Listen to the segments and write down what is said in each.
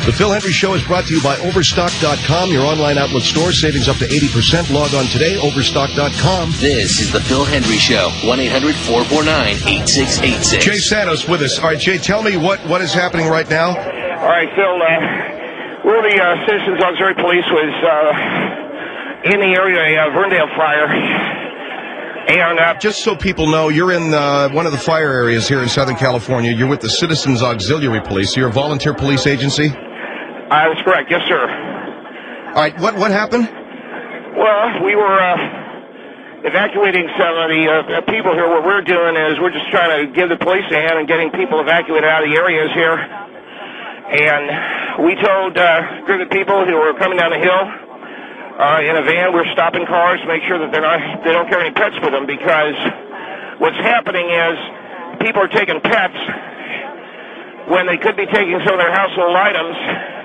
The Phil Hendry Show is brought to you by Overstock.com, your online outlet store. Savings up to 80%. Log on today, Overstock.com. This is the Phil Hendry Show, 1-800-449-8686. Jay Santos with us. All right, Jay, tell me what is happening right now. All right, Phil, we're the Citizens Auxiliary Police was in the area of Verndale Fire. And just so people know, you're in one of the fire areas here in Southern California. You're with the Citizens Auxiliary Police. You're a volunteer police agency? That's correct. Yes, sir. All right. What happened? Well, we were evacuating some of the people here. What we're doing is we're just trying to give the police a hand and getting people evacuated out of the areas here. And we told a group of people who were coming down the hill in a van, we're stopping cars to make sure that they don't carry any pets with them, because what's happening is people are taking pets when they could be taking some of their household items,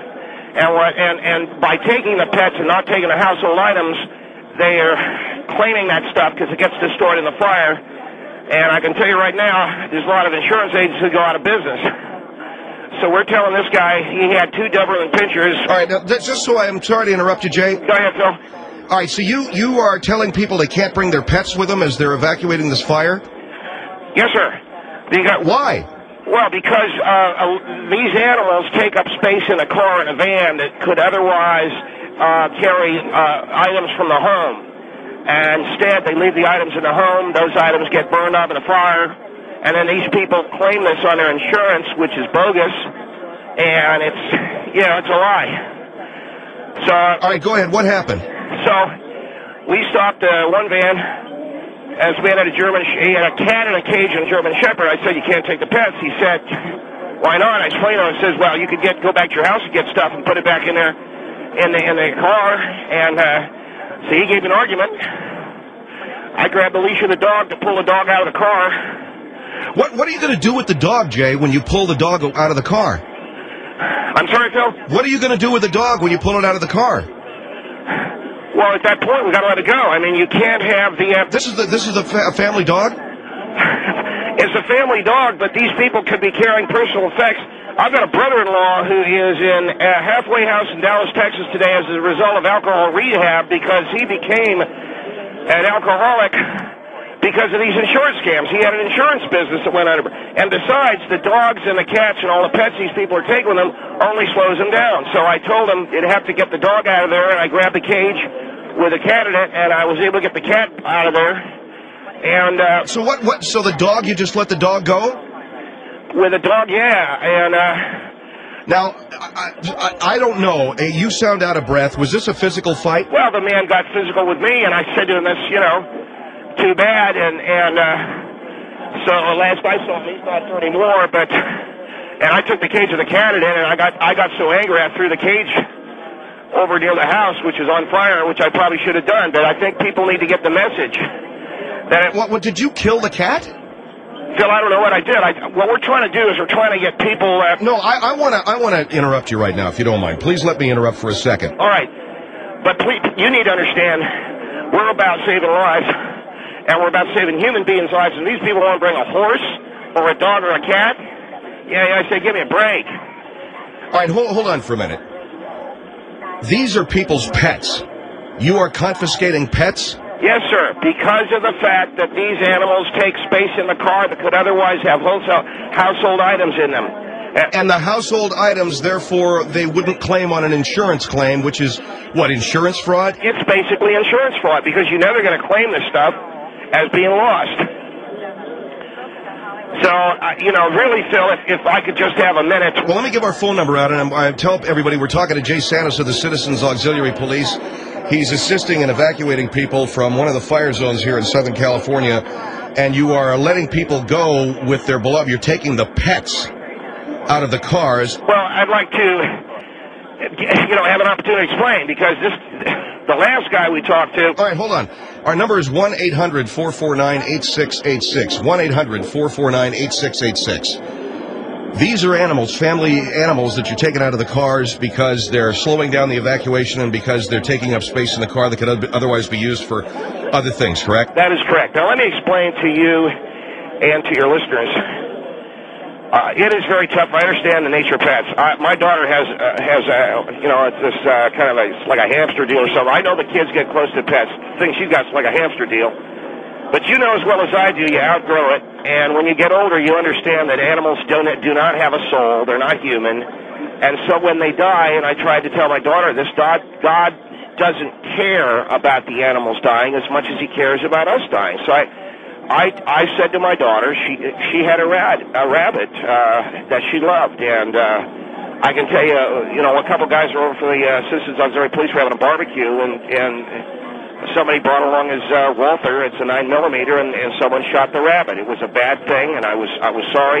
and by taking the pets and not taking the household items, they are claiming that stuff because it gets destroyed in the fire. And I can tell you right now, there's a lot of insurance agents who go out of business. So we're telling this guy he had 2 Doberman Pinschers. All right, now, just so I'm sorry to interrupt you, Jay. Go ahead, Phil. All right, so you are telling people they can't bring their pets with them as they're evacuating this fire? Yes, sir. Why? Well, because these animals take up space in a car and a van that could otherwise carry items from the home. And instead, they leave the items in the home. Those items get burned up in a fire. And then these people claim this on their insurance, which is bogus, and it's a lie. So, all right, go ahead. What happened? So, we stopped one van, as we had he had a cat in a cage and a German Shepherd. I said, you can't take the pets. He said, why not? I explained to him. He says, well, you could go back to your house and get stuff and put it back in there in the car. And so he gave an argument. I grabbed the leash of the dog to pull the dog out of the car. What are you going to do with the dog, Jay, when you pull the dog out of the car? I'm sorry, Phil? What are you going to do with the dog when you pull it out of the car? Well, at that point, we got to let it go. I mean, you can't have the... This is a family dog? It's a family dog, but these people could be carrying personal effects. I've got a brother-in-law who is in a halfway house in Dallas, Texas today as a result of alcohol rehab because he became an alcoholic because of these insurance scams. He had an insurance business that went under. And besides, the dogs and the cats and all the pets these people are taking with them only slows them down. So I told him you'd have to get the dog out of there, and I grabbed the cage with a cat in it, and I was able to get the cat out of there. And so what? So the dog, you just let the dog go? With a dog, yeah. And now, I don't know. You sound out of breath. Was this a physical fight? Well, the man got physical with me, and I said to him, "This, too bad." And so last I saw him, he's not there anymore. And I took the cage of the cat in, and I got so angry I threw the cage over near the house, which is on fire, which I probably should have done. But I think people need to get the message. What did you kill the cat? Phil, I don't know what I did. What we're trying to do is we're trying to get people... No, I want to interrupt you right now, if you don't mind. Please let me interrupt for a second. All right. But please, you need to understand, we're about saving lives, and we're about saving human beings' lives, and these people want to bring a horse or a dog or a cat. Yeah, I say, give me a break. All right, hold on for a minute. These are people's pets. You are confiscating pets? Yes, sir, because of the fact that these animals take space in the car that could otherwise have household items in them. And the household items, therefore, they wouldn't claim on an insurance claim, which is, what, insurance fraud? It's basically insurance fraud, because you're never going to claim this stuff as being lost. So, really, Phil, if I could just have a minute. Well, let me give our phone number out, and I tell everybody we're talking to Jay Santos of the Citizens Auxiliary Police. He's assisting in evacuating people from one of the fire zones here in Southern California, and you are letting people go with their beloved. You're taking the pets out of the cars. Well, I'd like to, have an opportunity to explain, because the last guy we talked to... All right, hold on. Our number is 1-800-449-8686. 1-800-449-8686. These are animals, family animals that you're taking out of the cars because they're slowing down the evacuation and because they're taking up space in the car that could otherwise be used for other things, correct? That is correct. Now, let me explain to you and to your listeners. It is very tough. I understand the nature of pets. My daughter has it's this kind of like a hamster deal or something. I know the kids get close to pets. The thing she's got is like a hamster deal. But you know as well as I do, you outgrow it. And when you get older, you understand that animals do not have a soul. They're not human. And so when they die, and I tried to tell my daughter this, God doesn't care about the animals dying as much as he cares about us dying. So I said to my daughter, she had a rabbit that she loved, and I can tell you, a couple guys were over for the Citizens Auxiliary Police were having a barbecue, and somebody brought along his Walther. It's a 9mm, and someone shot the rabbit. It was a bad thing, and I was sorry.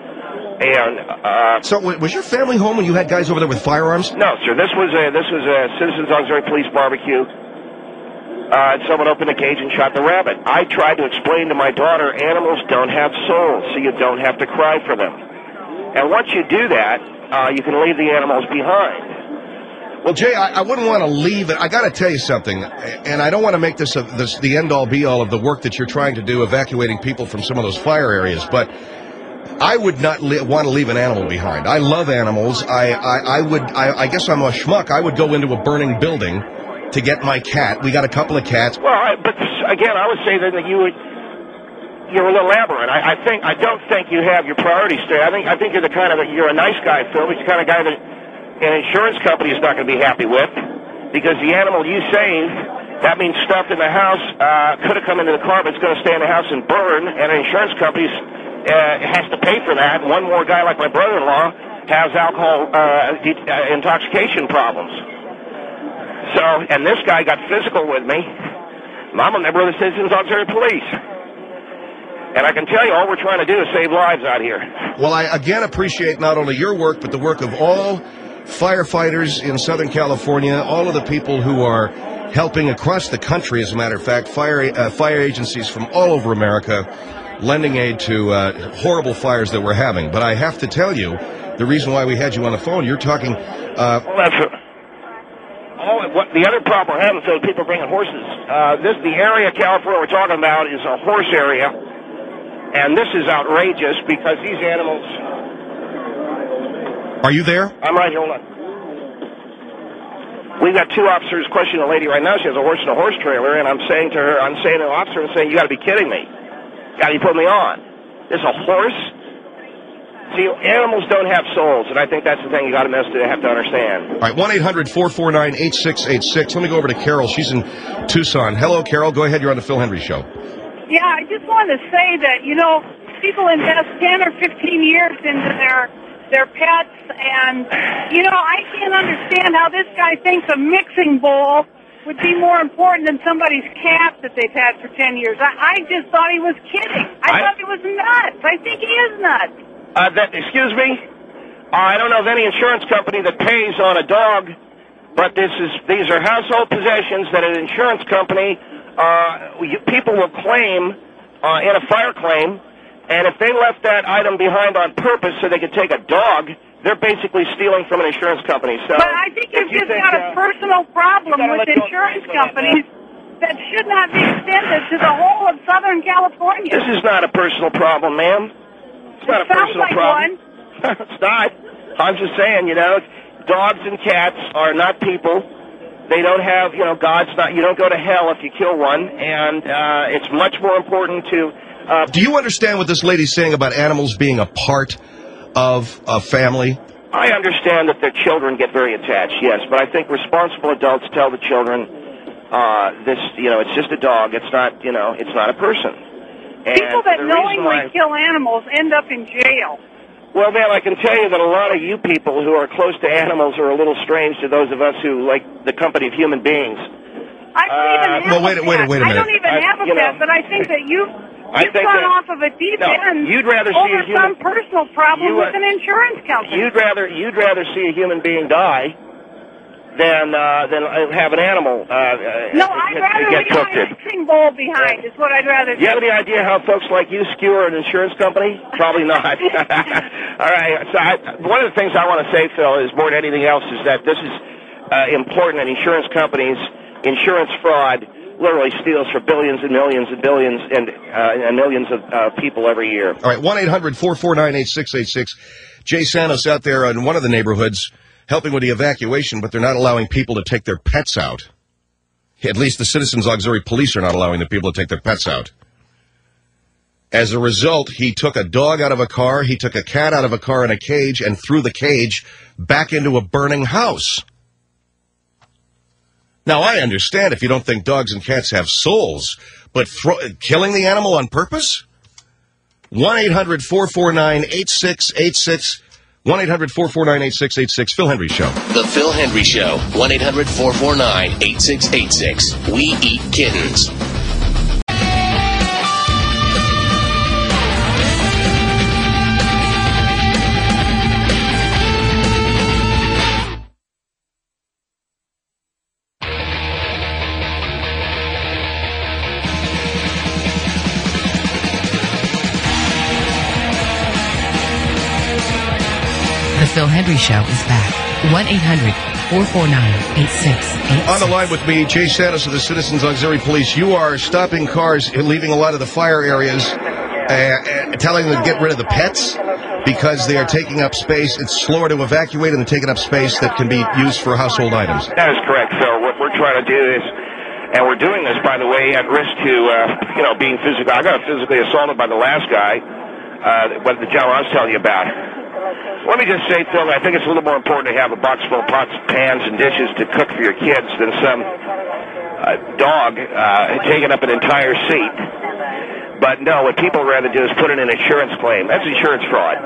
And so was your family home when you had guys over there with firearms? No, sir. This was a Citizens Auxiliary Police barbecue. Someone opened a cage and shot the rabbit. I tried to explain to my daughter, animals don't have souls, so you don't have to cry for them. And once you do that, you can leave the animals behind. Well, Jay, I wouldn't want to leave it. I got to tell you something, and I don't want to make this the end-all, be-all of the work that you're trying to do, evacuating people from some of those fire areas, but I would not want to leave an animal behind. I love animals. I guess I'm a schmuck. I would go into a burning building to get my cat. We got a couple of cats. Well, but again, I would say that you're a little aberrant. I don't think you have your priorities straight. I think you're a nice guy, Phil. You're the kind of guy that an insurance company is not going to be happy with, because the animal you saved, that means stuff in the house could have come into the car, but it's going to stay in the house and burn, and an insurance company has to pay for that. And one more guy like my brother-in-law has alcohol intoxication problems. So, and this guy got physical with me. I'm a member of the Citizens Auxiliary Police. And I can tell you, all we're trying to do is save lives out here. Well, I again appreciate not only your work, but the work of all firefighters in Southern California, all of the people who are helping across the country, as a matter of fact, fire agencies from all over America, lending aid to horrible fires that we're having. But I have to tell you, the reason why we had you on the phone, you're talking... The other problem we're having, so people bringing horses. The area of California we're talking about is a horse area, and this is outrageous because these animals. Are you there? I'm right here. Hold on. We've got two officers questioning a lady right now. She has a horse in a horse trailer, and I'm saying to the officer, you got to be kidding me. You got to be putting me on. There's a horse. See, animals don't have souls, and I think that's the thing you got to have to understand. All right, 1-800-449-8686. Let me go over to Carol. She's in Tucson. Hello, Carol. Go ahead. You're on the Phil Hendrie Show. Yeah, I just wanted to say that, people invest 10 or 15 years into their pets, and, I can't understand how this guy thinks a mixing bowl would be more important than somebody's cat that they've had for 10 years. I just thought he was kidding. I thought he was nuts. I think he is nuts. Excuse me? I don't know of any insurance company that pays on a dog, but these are household possessions that an insurance company, people will claim in a fire claim, and if they left that item behind on purpose so they could take a dog, they're basically stealing from an insurance company. So, but I think you've just got a personal problem with insurance companies that should not be extended to the whole of Southern California. This is not a personal problem, ma'am. It's not a personal problem. It's not. I'm just saying, dogs and cats are not people. They don't have, God's not, you don't go to hell if you kill one, and it's much more important to... Do you understand what this lady's saying about animals being a part of a family? I understand that their children get very attached, yes, but I think responsible adults tell the children, it's just a dog, it's not a person. People that knowingly kill animals end up in jail. Well, man, I can tell you that a lot of you people who are close to animals are a little strange to those of us who like the company of human beings. I don't even have wait a minute. I don't even have a pet, but I think that you've gone off of a deep end you'd rather over see some personal problem with an insurance company. You'd rather see a human being die than have an animal no, I'd rather leave a mixing bowl behind is what I'd rather do. You have any idea how folks like you skewer an insurance company? Probably not. All right. So one of the things I want to say, Phil, is more than anything else, is that this is important in insurance companies, insurance fraud, literally steals for billions and millions and billions and millions of people every year. All right, 1-800-449-8686. Jay Santos out there in one of the neighborhoods helping with the evacuation, but they're not allowing people to take their pets out. At least the Citizens Auxiliary Police are not allowing the people to take their pets out. As a result, he took a dog out of a car, he took a cat out of a car in a cage, and threw the cage back into a burning house. Now, I understand if you don't think dogs and cats have souls, but killing the animal on purpose? 1-800-449-8686. 1-800-449-8686. Phil Hendrie Show. The Phil Hendrie Show. 1-800-449-8686. We eat kittens. The Phil Hendrie Show is back. 1-800-449-8686. On the line with me, Jay Santos of the Citizens Auxiliary Police. You are stopping cars, leaving a lot of the fire areas, telling them to get rid of the pets because they are taking up space. It's slower to evacuate, and they're taking up space that can be used for household items. That is correct, Phil. What we're trying to do is, and we're doing this, by the way, at risk to, being physical. I got physically assaulted by the last guy, what the gentleman I was telling you about. Let me just say, Phil, I think it's a little more important to have a box full of pots, pans, and dishes to cook for your kids than some dog taking up an entire seat. But no, what people rather do is put in an insurance claim. That's insurance fraud.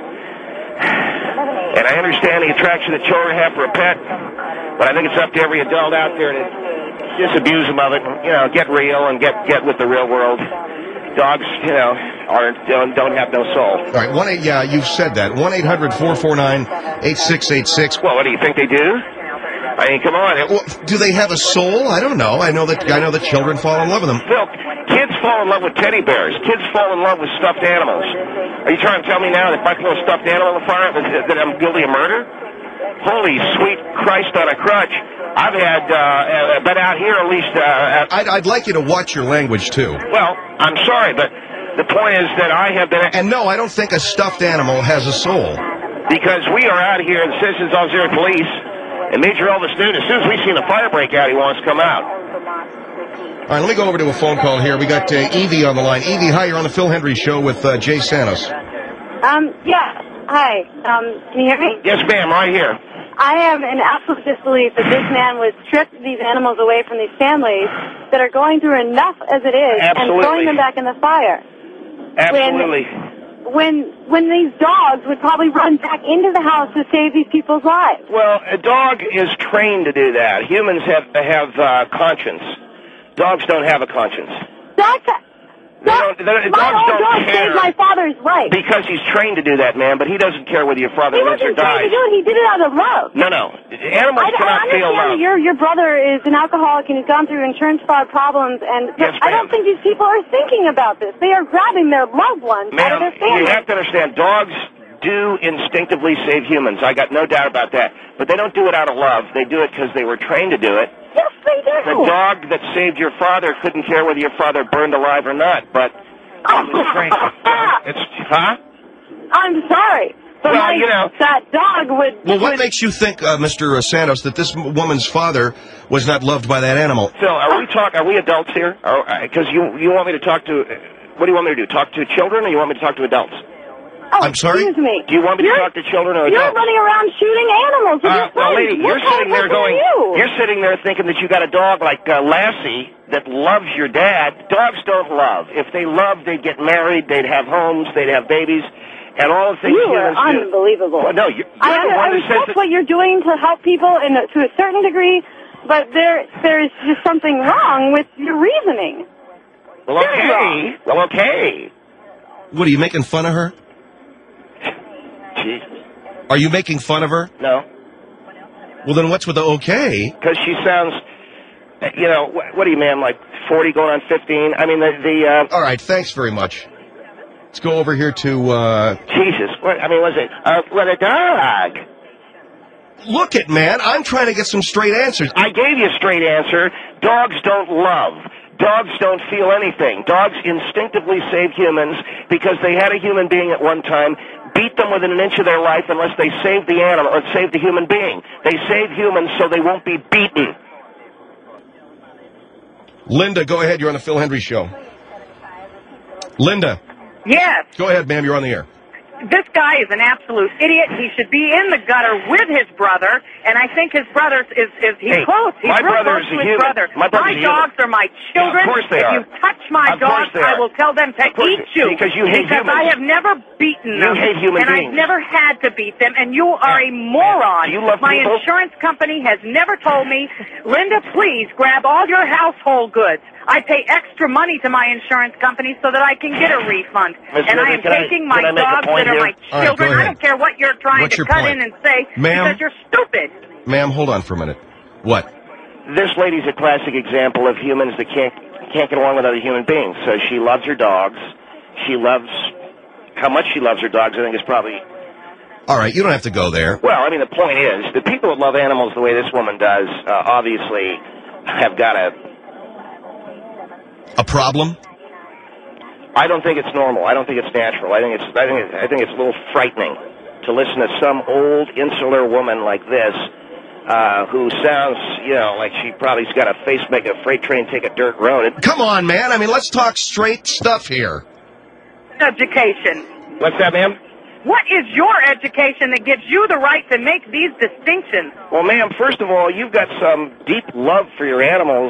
And I understand the attraction that children have for a pet, but I think it's up to every adult out there to disabuse them of it. Get real and get with the real world. Dogs, don't have no soul. All right, you've said that. 1-800-449-8686. Well, what do you think they do? I mean, come on. Well, do they have a soul? I don't know. I know that children fall in love with them. Phil, kids fall in love with teddy bears. Kids fall in love with stuffed animals. Are you trying to tell me now that if I throw a stuffed animal in the fire that I'm guilty of murder? Holy sweet Christ on a crutch. I've been out here at least... I'd like you to watch your language, too. Well, I'm sorry, but the point is that I have been... And no, I don't think a stuffed animal has a soul. Because we are out here, the Citizens Auxiliary Police, and Major Elvis Newton, as soon as we see the fire break out, he wants to come out. All right, let me go over to a phone call here. We got Evie on the line. Evie, hi, you're on the Phil Hendrie Show with Jay Santos. Yeah. Hi. Can you hear me? Yes, ma'am, right here. I am in absolute disbelief that this man would strip these animals away from these families that are going through enough as it is. Absolutely. And throwing them back in the fire. Absolutely. When these dogs would probably run back into the house to save these people's lives. Well, a dog is trained to do that. Humans have conscience. Dogs don't have a conscience. My own dog saved my father's life. Because he's trained to do that, man, but he doesn't care whether your father lives or dies. He wasn't trained to do it. He did it out of love. No. Animals cannot feel love. Your brother is an alcoholic and he's gone through insurance fraud problems, and yes, I don't think these people are thinking about this. They are grabbing their loved ones out of their family. You have to understand, dogs do instinctively save humans. I got no doubt about that. But they don't do it out of love. They do it because they were trained to do it. Yes, they do. The dog that saved your father couldn't care whether your father burned alive or not, but he was trained. Huh? I'm sorry. But that dog would... Well, what makes you think, Mr. Santos, that this woman's father was not loved by that animal? Phil, are we adults here? Because you want me to talk to... What do you want me to do? Talk to children, or you want me to talk to adults? Oh, I'm sorry? Excuse me. Do you want me to talk to children or adults? You're running around shooting animals with your friends. Lady, you're sitting there thinking that you got a dog like Lassie that loves your dad. Dogs don't love. If they loved, they'd get married, they'd have homes, they'd have babies, and all the things you are unbelievable. Well, no, you're the one I respect what you're doing to help people to a certain degree, but there is just something wrong with your reasoning. Well, okay. What, are you making fun of her? Jesus. Are you making fun of her? No. Well, then what's with the okay? Because she sounds, what are you, ma'am, like 40 going on 15? I mean, All right, thanks very much. Let's go over here to, Jesus, was it? What a dog. Look it, man, I'm trying to get some straight answers. I gave you a straight answer. Dogs don't love. Dogs don't feel anything. Dogs instinctively save humans because they had a human being at one time, beat them within an inch of their life unless they saved the animal or saved the human being. They save humans so they won't be beaten. Linda, go ahead. You're on the Phil Hendry Show. Linda. Yes. Go ahead, ma'am. You're on the air. This guy is an absolute idiot. He should be in the gutter with his brother, and I think his brother is close. He's my real brother close is to a his human. brother. My brother's a dogs are my children. Yeah, of course they if are. you touch my Of course dogs, they are. I will tell them to Of course eat you. because you hate humans. I have never beaten them. You hate human and beings. I've never had to beat them, and you are a moron. Do you love my people? insurance company has never told me, Linda, please grab all your household goods. I pay extra money to my insurance company so that I can get a refund. Ms. And I am Can I taking my make a dogs point that are here? my All right, children. go I ahead. don't care what you're trying What's to your cut point? in and say Ma'am? because you're stupid. Ma'am, hold on for a minute. What? This lady's a classic example of humans that can't get along with other human beings. So she loves her dogs. She loves how much she loves her dogs. I think is probably. All right, you don't have to go there. Well, I mean, the point is, the people that love animals the way this woman does, obviously, have got A problem? I don't think it's normal. I don't think it's natural. I think it's a little frightening to listen to some old insular woman like this, who sounds, like she probably's got a face make a freight train take a dirt road. Come on, man. I mean, let's talk straight stuff here. Education. What's that, ma'am? What is your education that gives you the right to make these distinctions? Well, ma'am, first of all, you've got some deep love for your animals.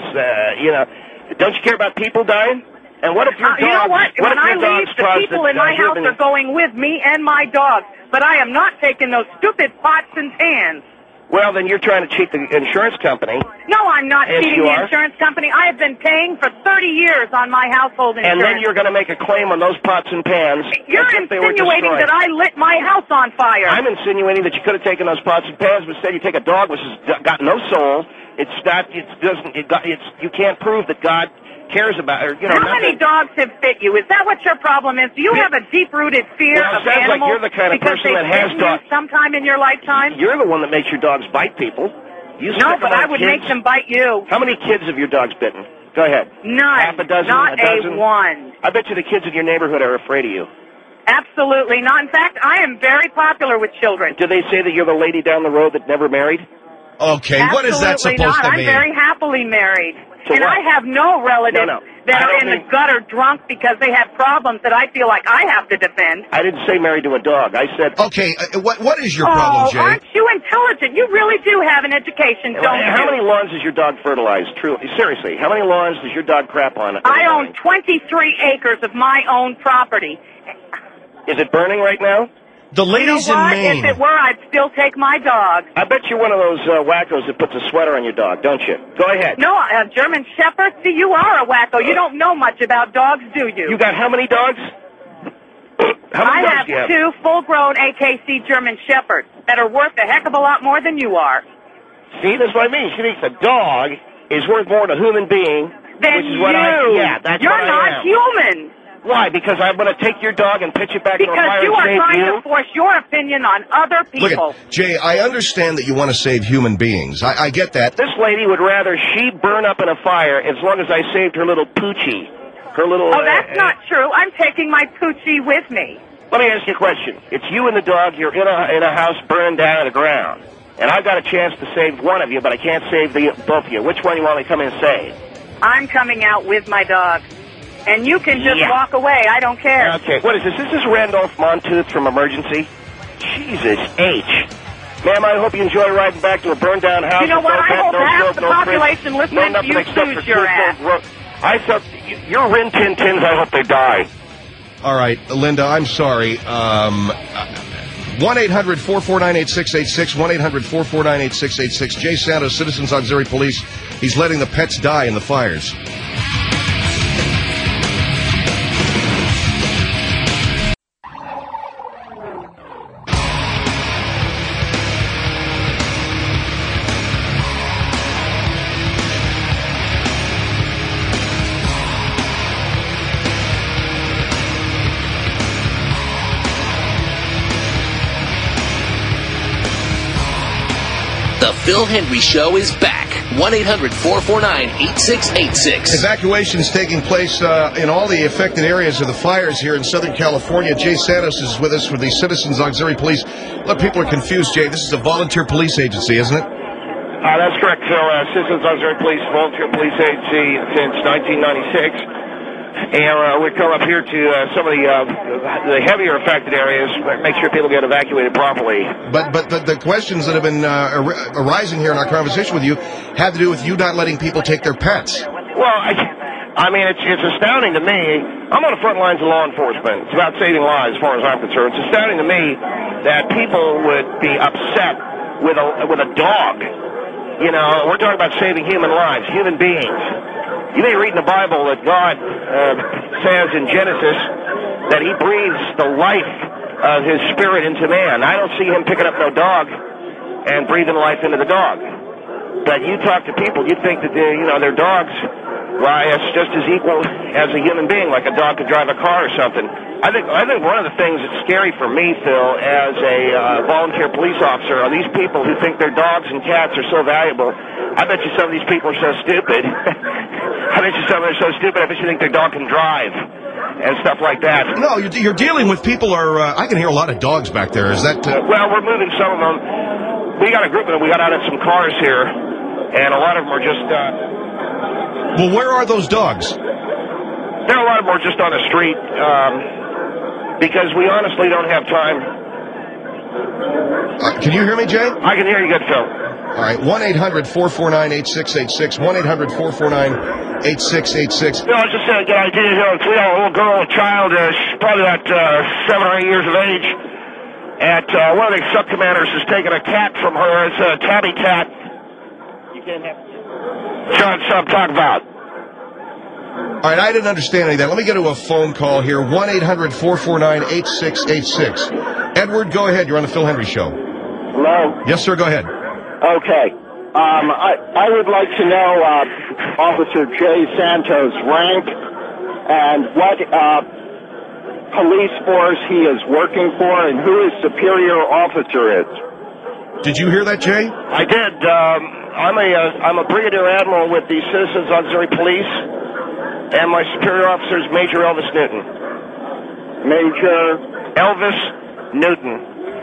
Don't you care about people dying? And what if your dogs? You know what? When I if your leave, dogs the cause people in my house are going with me and my dogs. But I am not taking those stupid pots and pans. Well, then you're trying to cheat the insurance company. No, I'm not Yes, cheating you the are. insurance company. I have been paying for 30 years on my household insurance. And then you're going to make a claim on those pots and pans. You're as if they were insinuating destroyed. that I lit my house on fire. I'm insinuating that you could have taken those pots and pans, but instead you take a dog which has got no soul. It's not. It doesn't. You can't prove that God cares about her. How many dogs have bit you? Is that what your problem is? Do you have a deep-rooted fear Well, it of sounds like animals you're the kind of because person they've that has bitten you dogs. sometime in your lifetime? You're the one that makes your dogs bite people. You No, stick but them I on would kids. make them bite you. How many kids have your dogs bitten? Go ahead. None. Half a dozen? Not a dozen? one. I bet you the kids in your neighborhood are afraid of you. Absolutely not. In fact, I am very popular with children. Do they say that you're the lady down the road that never married? Okay, what is that Absolutely supposed not. to mean? I'm very happily married. To and what? I have no relatives No. that I are don't in mean- the gutter drunk because they have problems that I feel like I have to defend. I didn't say married to a dog. I said... Okay, what is your problem, Jay? Aren't you intelligent? You really do have an education, don't How you? many lawns does your dog fertilize? Truly, seriously, how many lawns does your dog crap on? I own 23 acres of my own property. Is it burning right now? The You know ladies in what? Maine. If it were, I'd still take my dog. I bet you're one of those wackos that puts a sweater on your dog, don't you? Go ahead. No, a German Shepherd? See, you are a wacko. You don't know much about dogs, do you? You got how many dogs? How many I dogs have do you have? 2 full-grown AKC German Shepherds that are worth a heck of a lot more than you are. See, that's what I mean. She thinks a dog is worth more than a human being, Then which is what you. Yeah, that's You're what I not am. human. Why? Because I'm going to take your dog and pitch it back in the Because fire you and are save trying you? to force your opinion on other Look people. at Jay. I understand that you want to save human beings. I get that. This lady would rather she burn up in a fire as long as I saved her little poochie. Her little... Oh, that's not true. I'm taking my poochie with me. Let me ask you a question. It's you and the dog. You're in a house burning down to the ground. And I've got a chance to save one of you, but I can't save both of you. Which one do you want me to come in and save? I'm coming out with my dog. And you can just Yeah. walk away. I don't care. Okay, what is this? Is this Randolph Montooth from Emergency? Jesus H. Ma'am, I hope you enjoy riding back to a burned-down house. You know with what? no I pet, hope no half smoke, the no population fridge, listening no to nothing you except for sues your truthful ass. I thought your Rin Tin Tins, I hope they die. All right, Linda, I'm sorry. 1-800-449-8686, 1-800-449-8686. Jay Santos, Citizens Auxiliary Police. He's letting the pets die in the fires. The Phil Hendry Show is back 1-800-449-8686. Evacuations taking place in all the affected areas of the fires here in Southern California. Jay Santos is with us for the Citizens Auxiliary Police. A lot of people are confused, Jay. This is a volunteer police agency, isn't it? That's correct, Phil. Citizens Auxiliary Police, volunteer police agency since 1996. And we come up here to some of the heavier affected areas, make sure people get evacuated properly. But the questions that have been arising here in our conversation with you have to do with you not letting people take their pets. Well, I mean, it's astounding to me. I'm on the front lines of law enforcement. It's about saving lives, as far as I'm concerned. It's astounding to me that people would be upset with a dog. You know, we're talking about saving human lives, human beings. You may read in the Bible that God says in Genesis that he breathes the life of his spirit into man. I don't see him picking up no dog and breathing life into the dog. But you talk to people, you think that their dogs, why, it's just as equal as a human being, like a dog could drive a car or something. I think one of the things that's scary for me, Phil, as a volunteer police officer, are these people who think their dogs and cats are so valuable. I bet you some of these people are so stupid. I bet you some of them are so stupid, I bet you think their dog can drive and stuff like that. No, you're dealing with people I can hear a lot of dogs back there. Is that... Well, we're moving some of them. We got a group of them. We got out in some cars here, and a lot of them are just... Well, where are those dogs? There are a lot of them are just on the street, because we honestly don't have time. Can you hear me, Jay? I can hear you good, Phil. All right, 1-800-449-8686, 1-800-449-8686. Phil, I was just get an idea here. We got a little girl, a child, she's probably about 7 or 8 years of age, and one of the sub-commanders has taken a cat from her. It's a tabby cat. You can't have... John, something to talk about. All right, I didn't understand any of that. Let me get to a phone call here, 1-800-449-8686. Edward, go ahead. You're on the Phil Hendry Show. Hello? Yes, sir, go ahead. Okay. I would like to know Officer Jay Santos' rank and what police force he is working for and who his superior officer is. Did you hear that, Jay? I did. I'm a brigadier admiral with the Citizens Auxiliary Police, and my superior officer is Major Elvis Newton. Major Elvis Newton.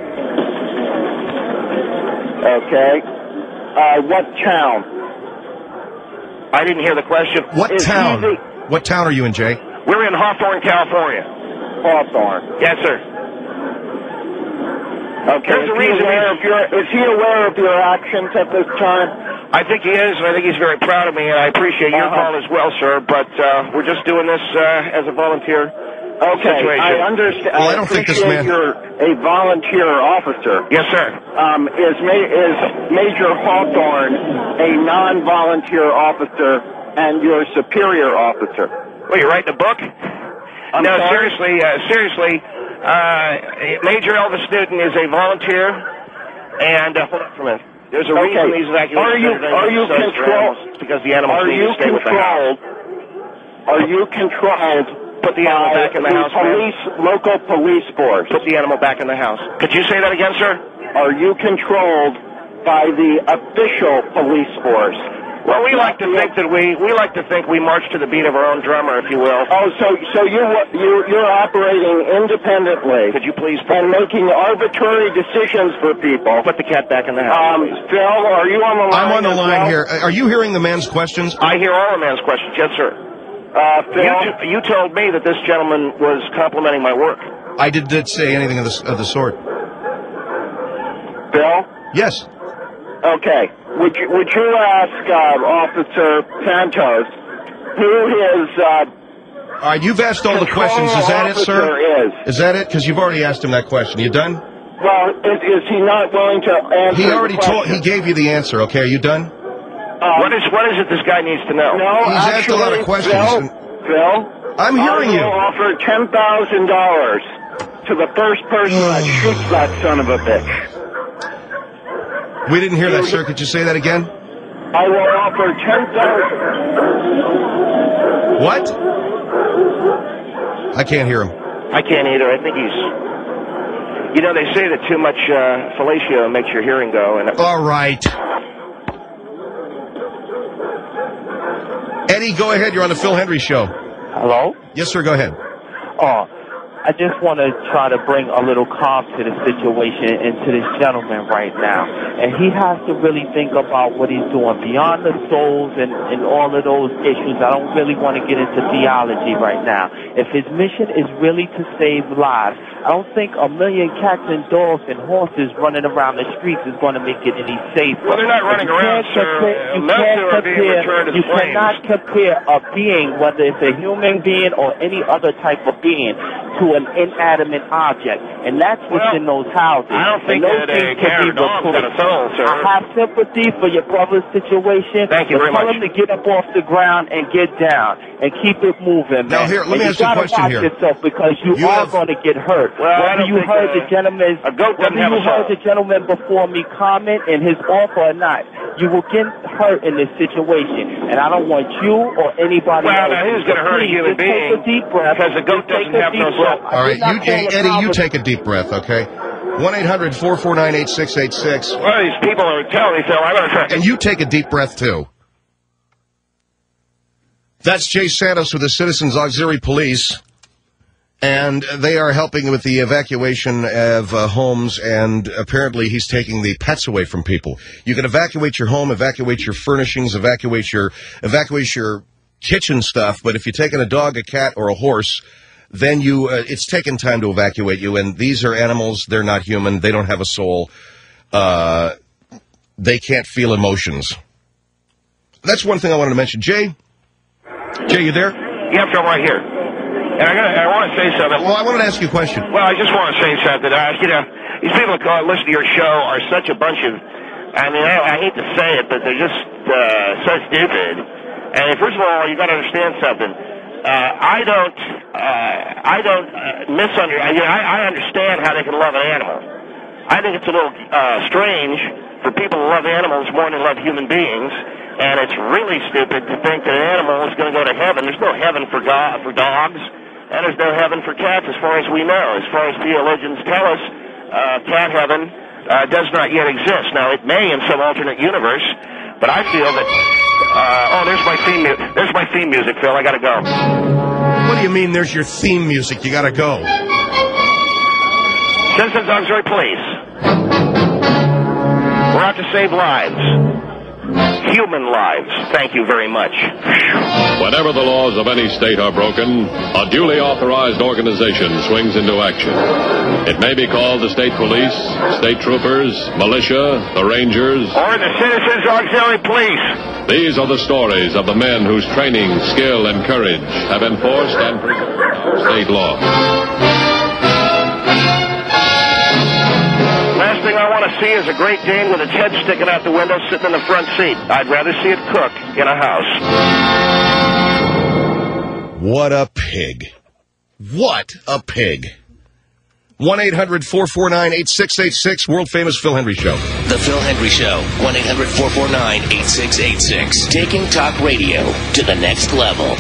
Okay. What town? I didn't hear the question. What town? What town are you in, Jay? We're in Hawthorne, California. Hawthorne. Yes, sir. Okay. Is he aware of your actions at this time? I think he is, and I think he's very proud of me, and I appreciate your call as well, sir. But we're just doing this as a volunteer situation. I understand. Well, I don't think this man... You're a volunteer officer. Yes, sir. Is Major Hawthorne a non-volunteer officer and your superior officer? Well, you're writing a book? No, seriously, Major Elvis Newton is a volunteer, and hold on for a minute. There's a reason these evacuations are you controlled? Because the animals need to stay with the house. Are you controlled? Put the animal back in the house, local police force. Put the animal back in the house. Could you say that again, sir? Are you controlled by the official police force? Well, we like to think we march to the beat of our own drummer, if you will. Oh, so you're operating independently. Could you please and making arbitrary decisions for people. Put the cat back in the house. Phil, are you on the line? I'm on the line here. Are you hearing the man's questions? I hear all the man's questions. Yes, sir. Phil, you told me that this gentleman was complimenting my work. I did say anything of the sort. Bill? Yes. Okay. Would you ask Officer Santos who his all right, you've asked all the questions. Is that it, sir? Is that it? Because you've already asked him that question. You done? Well, is he not willing to answer? He already he gave you the answer. Okay, are you done? What is it this guy needs to know? No, he's asked a lot of questions. Phil, I'm hearing you. I will offer $10,000 to the first person that shoots that son of a bitch. We didn't hear that, sir. Could you say that again? I will offer $10,000. What? I can't hear him. I can't either. I think he's... You know, they say that too much fellatio makes your hearing go. And all right. Eddie, go ahead. You're on the Phil Hendry Show. Hello? Yes, sir. Go ahead. Oh, I just want to try to bring a little calm to the situation and to this gentleman right now. And he has to really think about what he's doing beyond the souls and all of those issues. I don't really want to get into theology right now. If his mission is really to save lives, I don't think a million cats and dogs and horses running around the streets is going to make it any safer. Well, they're not running around, sir. You cannot compare a being, whether it's a human being or any other type of being, to an inanimate object. And that's what's in those houses. I don't think that a cat or dog's got a soul, sir. I have sympathy for your brother's situation. Thank you very much. Tell him to get up off the ground and get down and keep it moving, man. Now, here, let me ask you a question here. You got to watch yourself because you are going to get hurt. Well, whether you heard the gentleman, before me comment in his offer or not, you will get hurt in this situation. And I don't want you or anybody else. Well, now who's going to hurt a human being? Take a deep breath. Because the goat doesn't have no soul. All right, Eddie, you take a deep breath, okay? 1-800-449-8686. Well, these people are telling me, Phil, I'm going to try. And you take a deep breath, too. That's Jay Santos with the Citizens Auxiliary Police. And they are helping with the evacuation of homes, and apparently he's taking the pets away from people. You can evacuate your home, evacuate your furnishings, evacuate your kitchen stuff, but if you're taking a dog, a cat, or a horse, then it's taken time to evacuate you, and these are animals. They're not human. They don't have a soul. They can't feel emotions. That's one thing I wanted to mention. Jay, you there? Yeah, I'm right here. And I want to say something. Well, I wanted to ask you a question. Well, I just want to say something. These people that listen to your show are such a bunch of, I hate to say it, but they're just so stupid. And first of all, you got to understand something. I understand how they can love an animal. I think it's a little strange for people to love animals more than love human beings. And it's really stupid to think that an animal is going to go to heaven. There's no heaven for dogs, and there's no heaven for cats as far as we know. As far as theologians tell us, cat heaven does not yet exist. Now, it may in some alternate universe, but I feel that... there's my theme music, Phil. I got to go. What do you mean there's your theme music? You got to go. Citizens Auxiliary Police. We're out to save lives. Human lives. Thank you very much. Whenever the laws of any state are broken, a duly authorized organization swings into action. It may be called the state police, state troopers, militia, the rangers, or the Citizens Auxiliary Police. These are the stories of the men whose training, skill, and courage have enforced and preserved state law. Last thing I want to see is a Great Dane with its head sticking out the window sitting in the front seat. I'd rather see it cook in a house. What a pig. What a pig. 1-800-449-8686, world-famous Phil Hendry Show. The Phil Hendry Show, 1-800-449-8686. Taking talk radio to the next level.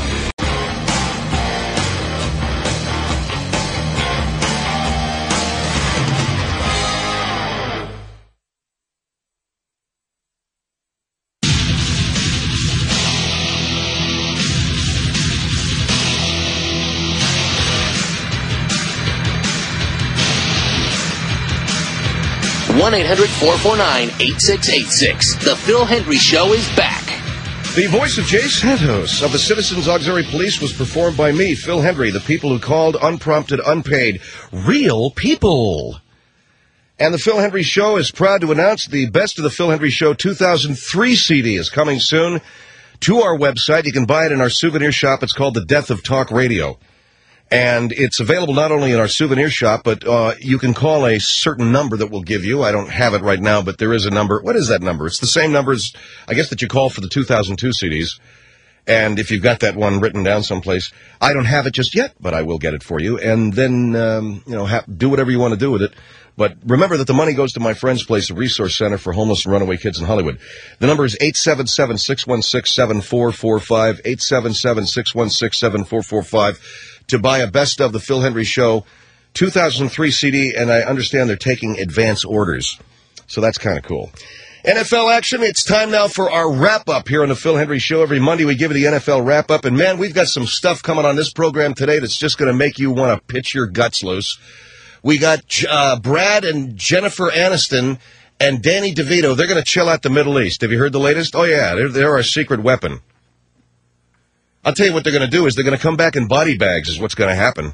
One 1-800-449-8686. The Phil Hendry Show is back. The voice of Jay Santos of the Citizens Auxiliary Police was performed by me, Phil Hendry, the people who called unprompted, unpaid, real people. And the Phil Hendry Show is proud to announce the Best of the Phil Hendry Show 2003 CD is coming soon to our website. You can buy it in our souvenir shop. It's called The Death of Talk Radio. And it's available not only in our souvenir shop, but you can call a certain number that we'll give you. I don't have it right now, but there is a number. What is that number? It's the same number as, I guess, that you call for the 2002 CDs. And if you've got that one written down someplace, I don't have it just yet, but I will get it for you. And then, do whatever you want to do with it. But remember that the money goes to my friend's place, a resource center for homeless and runaway kids in Hollywood. The number is 877-616-7445, 877-616-7445. To buy a Best of the Phil Hendry Show 2003 CD, and I understand they're taking advance orders. So that's kind of cool. NFL action, it's time now for our wrap-up here on the Phil Hendry Show. Every Monday we give you the NFL wrap-up, and man, we've got some stuff coming on this program today that's just going to make you want to pitch your guts loose. We got Brad and Jennifer Aniston and Danny DeVito. They're going to chill out the Middle East. Have you heard the latest? Oh, yeah, they're our secret weapon. I'll tell you what they're going to do is they're going to come back in body bags is what's going to happen.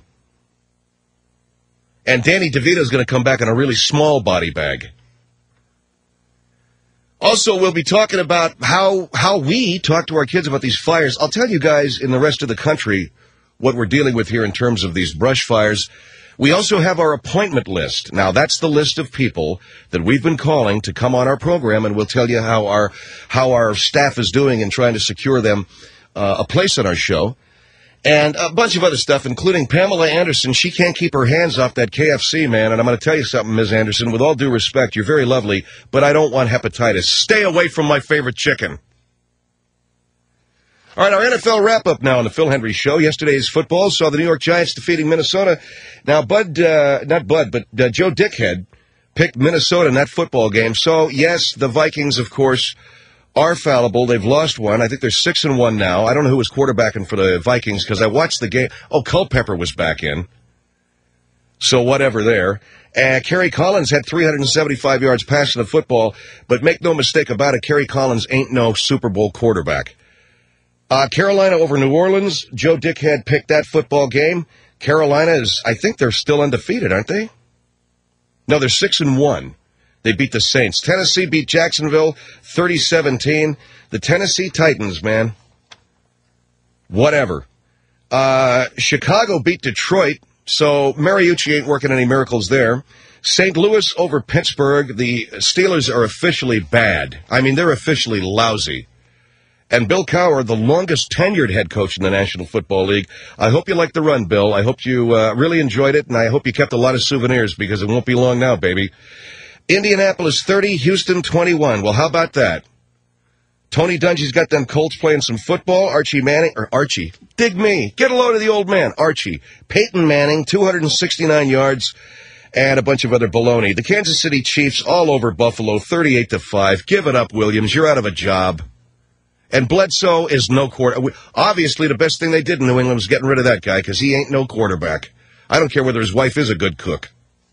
And Danny DeVito's going to come back in a really small body bag. Also, we'll be talking about how we talk to our kids about these fires. I'll tell you guys in the rest of the country what we're dealing with here in terms of these brush fires. We also have our appointment list. Now, that's the list of people that we've been calling to come on our program, and we'll tell you how our staff is doing in trying to secure them a place on our show. And a bunch of other stuff, including Pamela Anderson. She can't keep her hands off that KFC, man. And I'm going to tell you something, Ms. Anderson. With all due respect, you're very lovely, but I don't want hepatitis. Stay away from my favorite chicken. All right, our NFL wrap-up now on the Phil Hendry Show. Yesterday's football saw the New York Giants defeating Minnesota. Now, Joe Dickhead picked Minnesota in that football game. So, yes, the Vikings, of course, are fallible. They've lost one. I think they're 6-1 now. I don't know who was quarterbacking for the Vikings because I watched the game. Oh, Culpepper was back in. So whatever there. Kerry Collins had 375 yards passing the football, but make no mistake about it, Kerry Collins ain't no Super Bowl quarterback. Carolina over New Orleans. Joe Dickhead picked that football game. Carolina is, I think they're still undefeated, aren't they? No, they're 6-1. They beat the Saints. Tennessee beat Jacksonville 30-17. The Tennessee Titans, man. Whatever. Chicago beat Detroit, so Mariucci ain't working any miracles there. St. Louis over Pittsburgh. The Steelers are officially bad. I mean, they're officially lousy. And Bill Cowher, the longest tenured head coach in the National Football League. I hope you liked the run, Bill. I hope you really enjoyed it, and I hope you kept a lot of souvenirs because it won't be long now, baby. Indianapolis 30, Houston 21. Well, how about that? Tony Dungy's got them Colts playing some football. Archie, dig me. Get a load of the old man, Archie. Peyton Manning, 269 yards, and a bunch of other baloney. The Kansas City Chiefs all over Buffalo, 38-5. Give it up, Williams. You're out of a job. And Bledsoe is no quarterback. Obviously, the best thing they did in New England was getting rid of that guy because he ain't no quarterback. I don't care whether his wife is a good cook.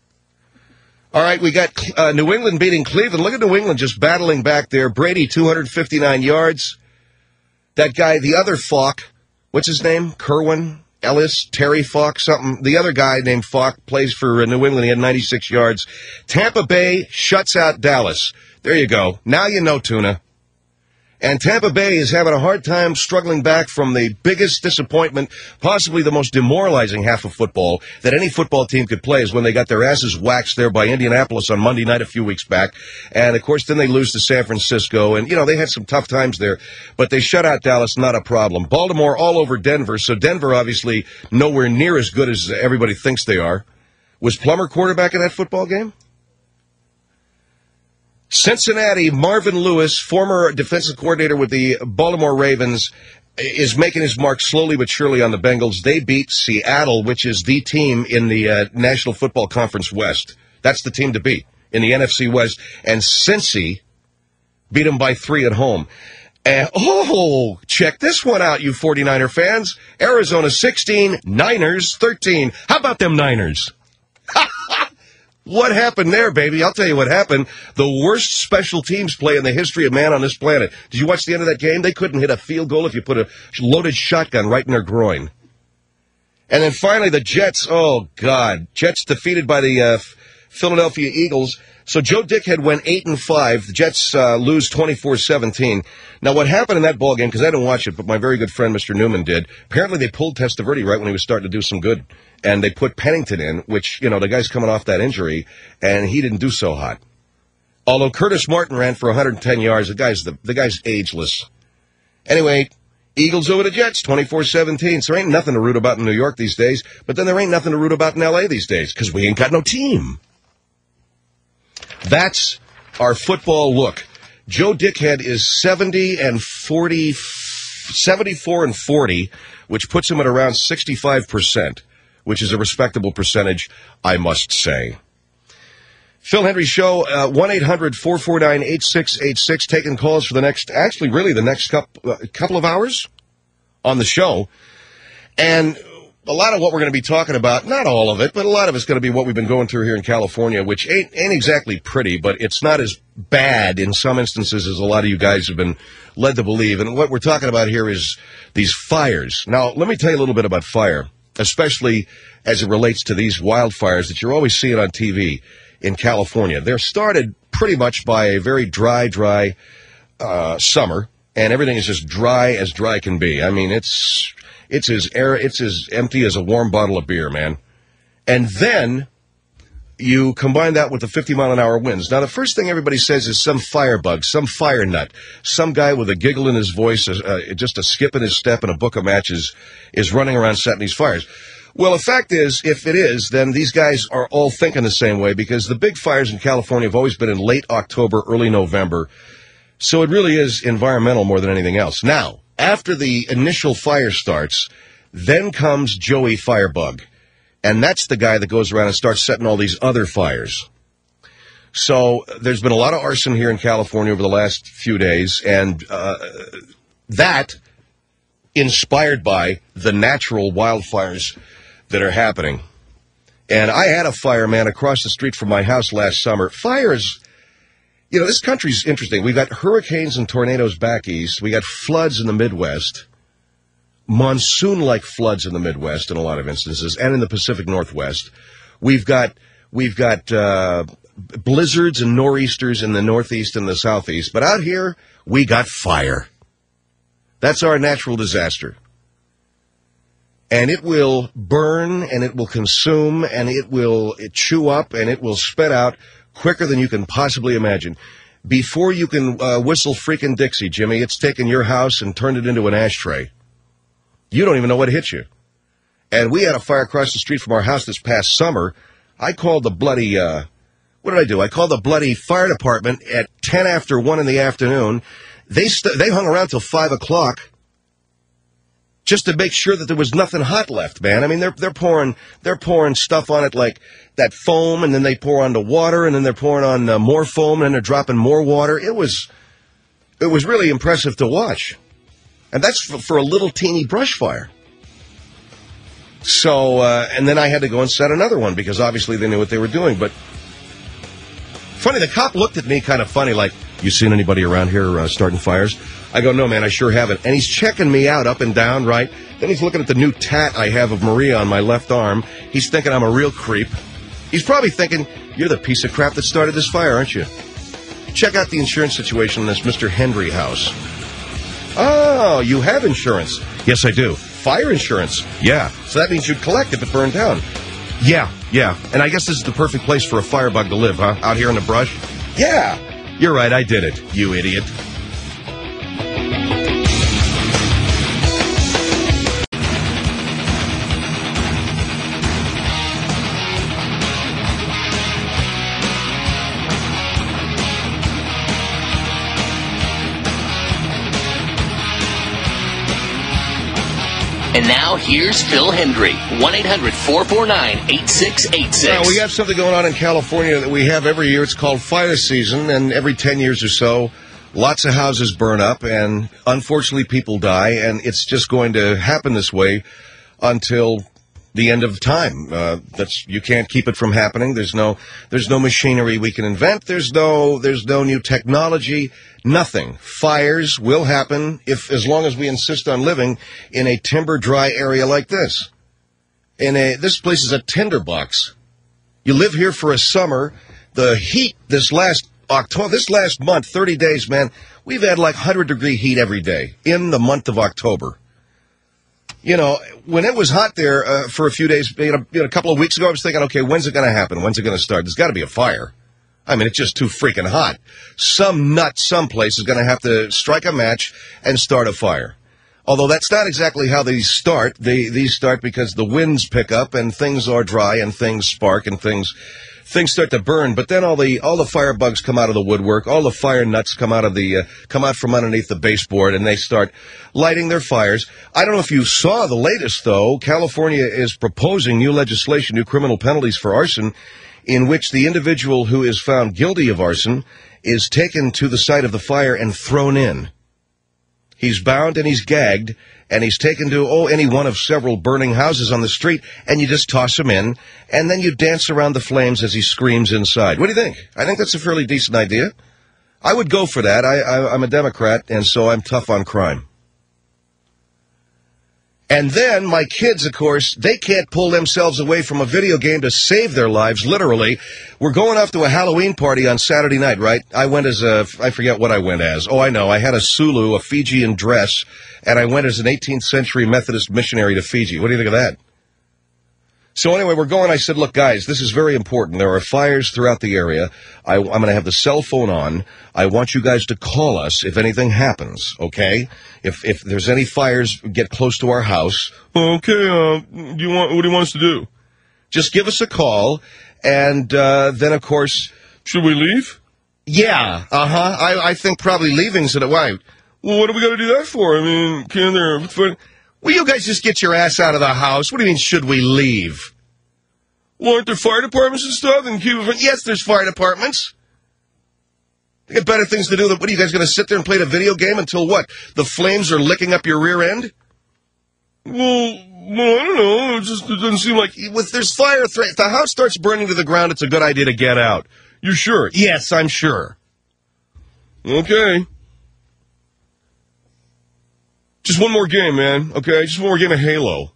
All right, we got New England beating Cleveland. Look at New England just battling back there. Brady, 259 yards. That guy, the other Falk, what's his name? Kerwin, Ellis, Terry Falk, something. The other guy named Falk plays for New England. He had 96 yards. Tampa Bay shuts out Dallas. There you go. Now you know, Tuna. And Tampa Bay is having a hard time struggling back from the biggest disappointment, possibly the most demoralizing half of football that any football team could play is when they got their asses waxed there by Indianapolis on Monday night a few weeks back. And, of course, then they lose to San Francisco. And, you know, they had some tough times there. But they shut out Dallas, not a problem. Baltimore all over Denver. So Denver, obviously, nowhere near as good as everybody thinks they are. Was Plummer quarterback in that football game? Cincinnati, Marvin Lewis, former defensive coordinator with the Baltimore Ravens, is making his mark slowly but surely on the Bengals. They beat Seattle, which is the team in the National Football Conference West. That's the team to beat in the NFC West. And Cincy beat them by 3 at home. And, check this one out, you 49er fans. Arizona 16, Niners 13. How about them Niners? What happened there, baby? I'll tell you what happened. The worst special teams play in the history of man on this planet. Did you watch the end of that game? They couldn't hit a field goal if you put a loaded shotgun right in their groin. And then finally the Jets. Oh, God. Jets defeated by the Philadelphia Eagles. So Joe Dickhead went 8-5. The Jets lose 24-17. Now, what happened in that ball game, because I didn't watch it, but my very good friend Mr. Newman did, apparently they pulled Testaverde right when he was starting to do some good. And they put Pennington in, which, you know, the guy's coming off that injury, and he didn't do so hot. Although Curtis Martin ran for 110 yards, the guy's ageless. Anyway, Eagles over the Jets, 24-17. So there ain't nothing to root about in New York these days, but then there ain't nothing to root about in L.A. these days, because we ain't got no team. That's our football look. Joe Dickhead is 74-40, which puts him at around 65%, which is a respectable percentage, I must say. Phil Hendry Show, 1-800-449-8686, taking calls for the next couple of hours on the show. And a lot of what we're going to be talking about, not all of it, but a lot of it's going to be what we've been going through here in California, which ain't exactly pretty, but it's not as bad in some instances as a lot of you guys have been led to believe. And what we're talking about here is these fires. Now, let me tell you a little bit about fire, especially as it relates to these wildfires that you're always seeing on TV in California. They're started pretty much by a very dry summer, and everything is just dry as dry can be. I mean, it's as empty as a warm bottle of beer, man. And then you combine that with the 50-mile-an-hour winds. Now, the first thing everybody says is some firebug, some fire nut, some guy with a giggle in his voice, just a skip in his step and a book of matches is running around setting these fires. Well, the fact is, if it is, then these guys are all thinking the same way, because the big fires in California have always been in late October, early November. So it really is environmental more than anything else. Now, after the initial fire starts, then comes Joey Firebug. And that's the guy that goes around and starts setting all these other fires. So there's been a lot of arson here in California over the last few days, and that inspired by the natural wildfires that are happening. And I had a fire, man, across the street from my house last summer. Fires, you know, this country's interesting. We've got hurricanes and tornadoes back east. We got floods in the Midwest, monsoon-like floods in the Midwest in a lot of instances, and in the Pacific Northwest. We've got blizzards and nor'easters in the Northeast and the Southeast. But out here, we got fire. That's our natural disaster. And it will burn, and it will consume, and it chew up, and it will spit out quicker than you can possibly imagine. Before you can whistle freaking Dixie, Jimmy, it's taken your house and turned it into an ashtray. You don't even know what hit you. And we had a fire across the street from our house this past summer. I called the bloody, what did I do? I called the bloody fire department at 10 after 1 in the afternoon. They hung around till 5 o'clock. Just to make sure that there was nothing hot left, man. I mean, they're pouring stuff on it like that foam, and then they pour on the water, and then they're pouring on more foam, and then they're dropping more water. It was really impressive to watch, and that's for a little teeny brush fire. So, and then I had to go and set another one because obviously they knew what they were doing. But funny, the cop looked at me kind of funny, like, "You seen anybody around here starting fires?" I go, "No, man, I sure haven't." And he's checking me out up and down, right? Then he's looking at the new tat I have of Maria on my left arm. He's thinking I'm a real creep. He's probably thinking, "You're the piece of crap that started this fire, aren't you?" Check out the insurance situation in this Mr. Hendry house. "Oh, you have insurance?" "Yes, I do." "Fire insurance?" "Yeah." "So that means you'd collect if it burned down?" Yeah. And I guess this is the perfect place for a firebug to live, huh? Out here in the brush?" "Yeah." "You're right, I did it, you idiot." And now, here's Phil Hendry, 1-800-449-8686. Now, we have something going on in California that we have every year. It's called fire season, and every 10 years or so, lots of houses burn up, and unfortunately people die, and it's just going to happen this way until the end of time. You can't keep it from happening. There's no machinery we can invent. There's no new technology. Nothing. Fires will happen as long as we insist on living in a timber dry area like this. This place is a tinderbox. You live here for a summer. The heat this last month, 30 days, man, we've had like 100-degree heat every day in the month of October. You know, when it was hot there for a few days, a couple of weeks ago, I was thinking, okay, when's it going to happen? When's it going to start? There's got to be a fire. I mean, it's just too freaking hot. Some nut someplace is going to have to strike a match and start a fire. Although that's not exactly how these start. These start because the winds pick up and things are dry and things spark and things start to burn. But then all the firebugs come out of the woodwork. All the fire nuts come out from underneath the baseboard, and they start lighting their fires. I don't know if you saw the latest, though. California is proposing new legislation, new criminal penalties for arson in which the individual who is found guilty of arson is taken to the site of the fire and thrown in. He's bound and he's gagged, and he's taken to, any one of several burning houses on the street, and you just toss him in, and then you dance around the flames as he screams inside. What do you think? I think that's a fairly decent idea. I would go for that. I'm a Democrat, and so I'm tough on crime. And then my kids, of course, they can't pull themselves away from a video game to save their lives, literally. We're going off to a Halloween party on Saturday night, right? I went as I forget what I went as. Oh, I know. I had a Sulu, a Fijian dress, and I went as an 18th century Methodist missionary to Fiji. What do you think of that? So anyway, we're going. I said, look, guys, this is very important. There are fires throughout the area. I'm going to have the cell phone on. I want you guys to call us if anything happens, okay? If there's any fires, get close to our house. Okay, what do you want us to do? Just give us a call, and then, of course... Should we leave? Yeah, I think probably leaving's a way. Well, what do we got to do that for? I mean, can there... Will you guys just get your ass out of the house? What do you mean, should we leave? Well, aren't there fire departments and stuff? And yes, there's fire departments. They got better things to do. What are you guys going to sit there and play the video game until what? The flames are licking up your rear end? Well, I don't know. It doesn't seem like... If there's fire threat, if the house starts burning to the ground, it's a good idea to get out. You're sure? Yes, I'm sure. Okay. Just one more game, man, okay? Just one more game of Halo.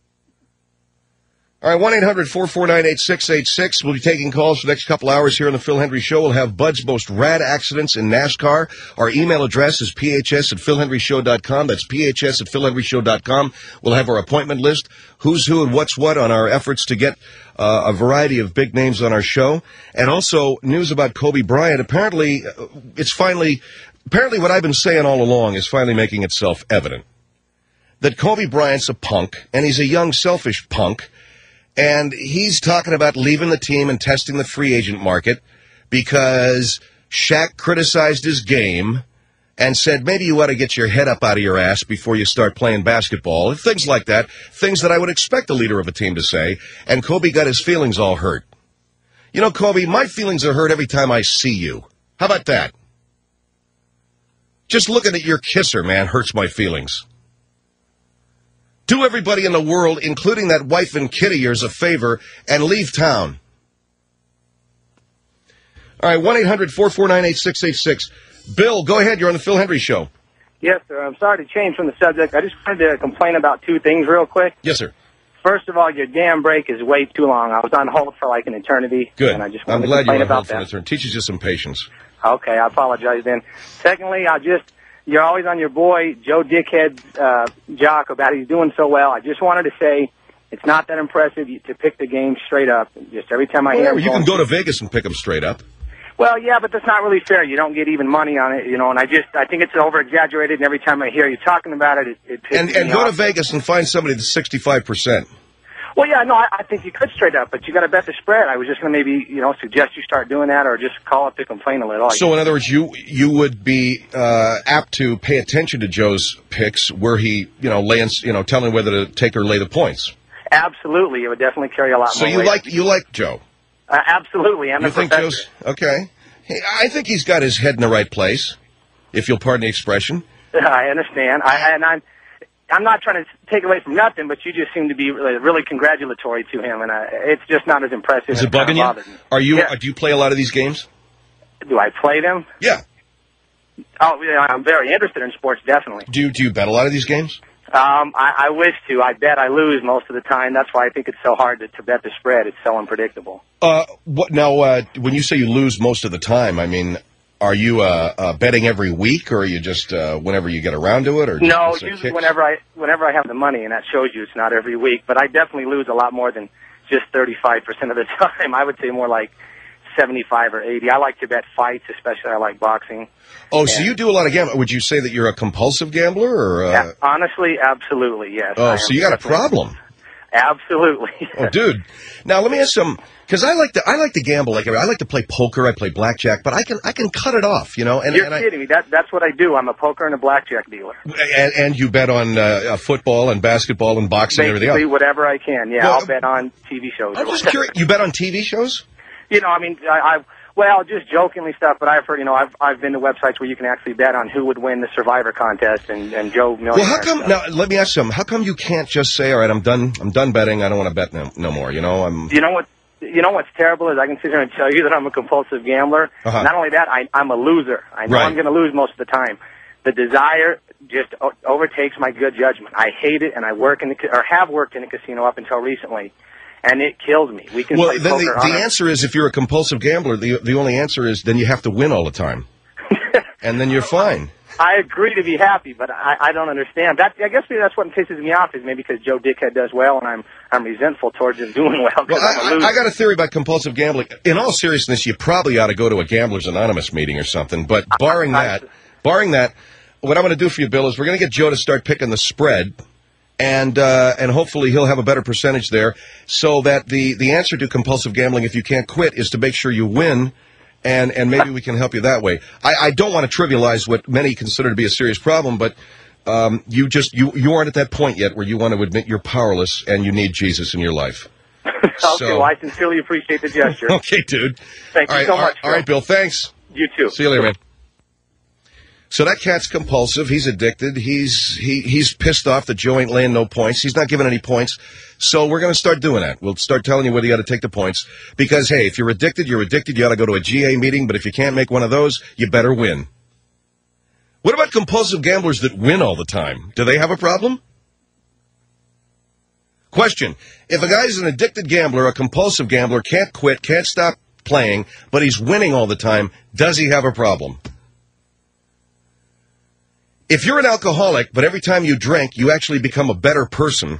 All right, 1-800-449-8686. We'll be taking calls for the next couple hours here on the Phil Hendry Show. We'll have Bud's most rad accidents in NASCAR. Our email address is phs@philhenryshow.com. That's phs@philhenryshow.com. We'll have our appointment list, who's who and what's what on our efforts to get a variety of big names on our show. And also news about Kobe Bryant. Apparently, Apparently what I've been saying all along is finally making itself evident. That Kobe Bryant's a punk, and he's a young, selfish punk, and he's talking about leaving the team and testing the free agent market because Shaq criticized his game and said, maybe you ought to get your head up out of your ass before you start playing basketball. Things like that. Things that I would expect a leader of a team to say, and Kobe got his feelings all hurt. You know, Kobe, my feelings are hurt every time I see you. How about that? Just looking at your kisser, man, hurts my feelings. Do everybody in the world, including that wife and kid of yours, a favor and leave town. All right, 1-800-449-8686. Bill, go ahead. You're on the Phil Hendry Show. Yes, sir. I'm sorry to change from the subject. I just wanted to complain about two things real quick. Yes, sir. First of all, your damn break is way too long. I was on hold for like an eternity. Good. And I just I'm wanted glad to complain you're on about hold for an that. eternity. Teaches you some patience. Okay, I apologize then. Secondly, you're always on your boy, Joe Dickhead's jock about he's doing so well. I just wanted to say it's not that impressive to pick the game straight up. Just every time I hear him. You can go to Vegas and pick them straight up. Well, yeah, but that's not really fair. You don't get even money on it, and I think it's over-exaggerated, and every time I hear you talking about it, it pisses me And go off. to Vegas and find somebody that's 65%. Well, yeah, no, I think you could straight up, but you got to bet the spread. I was just going to maybe, suggest you start doing that, or just call up to complain a little. So, in other words, you would be apt to pay attention to Joe's picks, where he, telling whether to take or lay the points. Absolutely, it would definitely carry a lot So more. you like Joe? Absolutely, I'm you a think professor. Joe's okay? Hey, I think he's got his head in the right place, if you'll pardon the expression. I understand. I'm not trying to take away from nothing, but you just seem to be really congratulatory to him, and it's just not as impressive. Is it bugging you? Are you? Yeah. Do you play a lot of these games? Do I play them? Yeah. Oh, yeah, I'm very interested in sports, definitely. Do you bet a lot of these games? I wish to. I bet I lose most of the time. That's why I think it's so hard to bet the spread. It's so unpredictable. When you say you lose most of the time, I mean, are you betting every week, or are you just whenever you get around to it? Or no, usually whenever I have the money, and that shows you it's not every week. But I definitely lose a lot more than just 35% of the time. I would say more like 75 or 80. I like to bet fights, especially I like boxing. Oh, so you do a lot of gambling. Would you say that you're a compulsive gambler? Or yeah, honestly, absolutely, yes. Oh, so you got a problem. Absolutely. Oh, dude. Now let me ask some, because I like to gamble. Like I like to play poker. I play blackjack, but I can cut it off. And you're kidding me. That's what I do. I'm a poker and a blackjack dealer. And you bet on football and basketball and boxing and everything else. Whatever I can. Yeah, I'll bet on TV shows. I'm just curious. You bet on TV shows? I mean, well, just jokingly stuff, but I've heard, I've been to websites where you can actually bet on who would win the Survivor contest and Joe Millionaire. Well, how come, now, let me ask you something. How come you can't just say, all right, I'm done betting, I don't want to bet no more, You know what's terrible is I can sit here and tell you that I'm a compulsive gambler. Not only that, I'm a loser. I know I'm going to lose most of the time. The desire just overtakes my good judgment. I hate it, and I have worked in a casino up until recently, and it kills me. We can play then poker. The answer is, if you're a compulsive gambler, the only answer is then you have to win all the time, and then you're fine. I agree to be happy, but I don't understand. I guess maybe that's what pisses me off, is maybe because Joe Dickhead does well, and I'm resentful towards him doing well. Well, I got a theory about compulsive gambling. In all seriousness, you probably ought to go to a Gamblers Anonymous meeting or something. But barring that, what I'm going to do for you, Bill, is we're going to get Joe to start picking the spread, and hopefully he'll have a better percentage there, so that the answer to compulsive gambling, if you can't quit, is to make sure you win. And maybe we can help you that way. I don't want to trivialize what many consider to be a serious problem, but you aren't at that point yet where you want to admit you're powerless and you need Jesus in your life. Okay, well, I sincerely appreciate the gesture. Okay, dude. Thank you so much. All right, Bill, thanks. You too. See you later, man. So that cat's compulsive. He's addicted. He's pissed off that Joe ain't laying no points. He's not giving any points. So we're going to start doing that. We'll start telling you whether you got to take the points. Because, hey, if you're addicted, you're addicted. You ought to go to a GA meeting. But if you can't make one of those, you better win. What about compulsive gamblers that win all the time? Do they have a problem? Question. If a guy's an addicted gambler, a compulsive gambler, can't quit, can't stop playing, but he's winning all the time, does he have a problem? If you're an alcoholic, but every time you drink, you actually become a better person,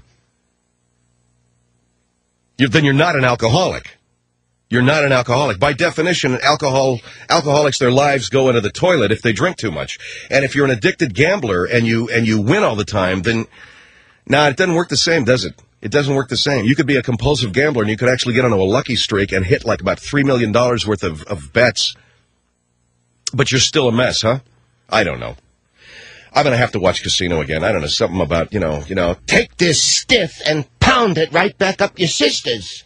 then you're not an alcoholic. You're not an alcoholic. By definition, alcoholics, their lives go into the toilet if they drink too much. And if you're an addicted gambler and you win all the time, then, it doesn't work the same, does it? It doesn't work the same. You could be a compulsive gambler and you could actually get onto a lucky streak and hit like about $3 million worth of bets. But you're still a mess, huh? I don't know. I'm going to have to watch Casino again. I don't know, something about, take this stiff and pound it right back up your sisters.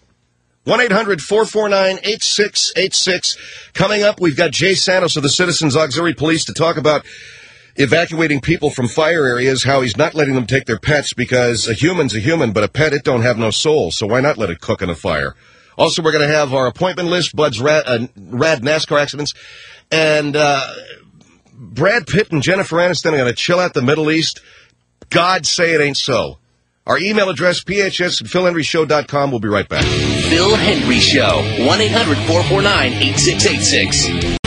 1-800-449-8686. Coming up, we've got Jay Santos of the Citizens Auxiliary Police to talk about evacuating people from fire areas, how he's not letting them take their pets because a human's a human, but a pet, it don't have no soul, so why not let it cook in a fire? Also, we're going to have our appointment list, Bud's rad NASCAR accidents, and Brad Pitt and Jennifer Aniston are going to chill out the Middle East. God say it ain't so. Our email address, phs@philhenryshow.com. We'll be right back. Phil Hendry Show, 1-800-449-8686.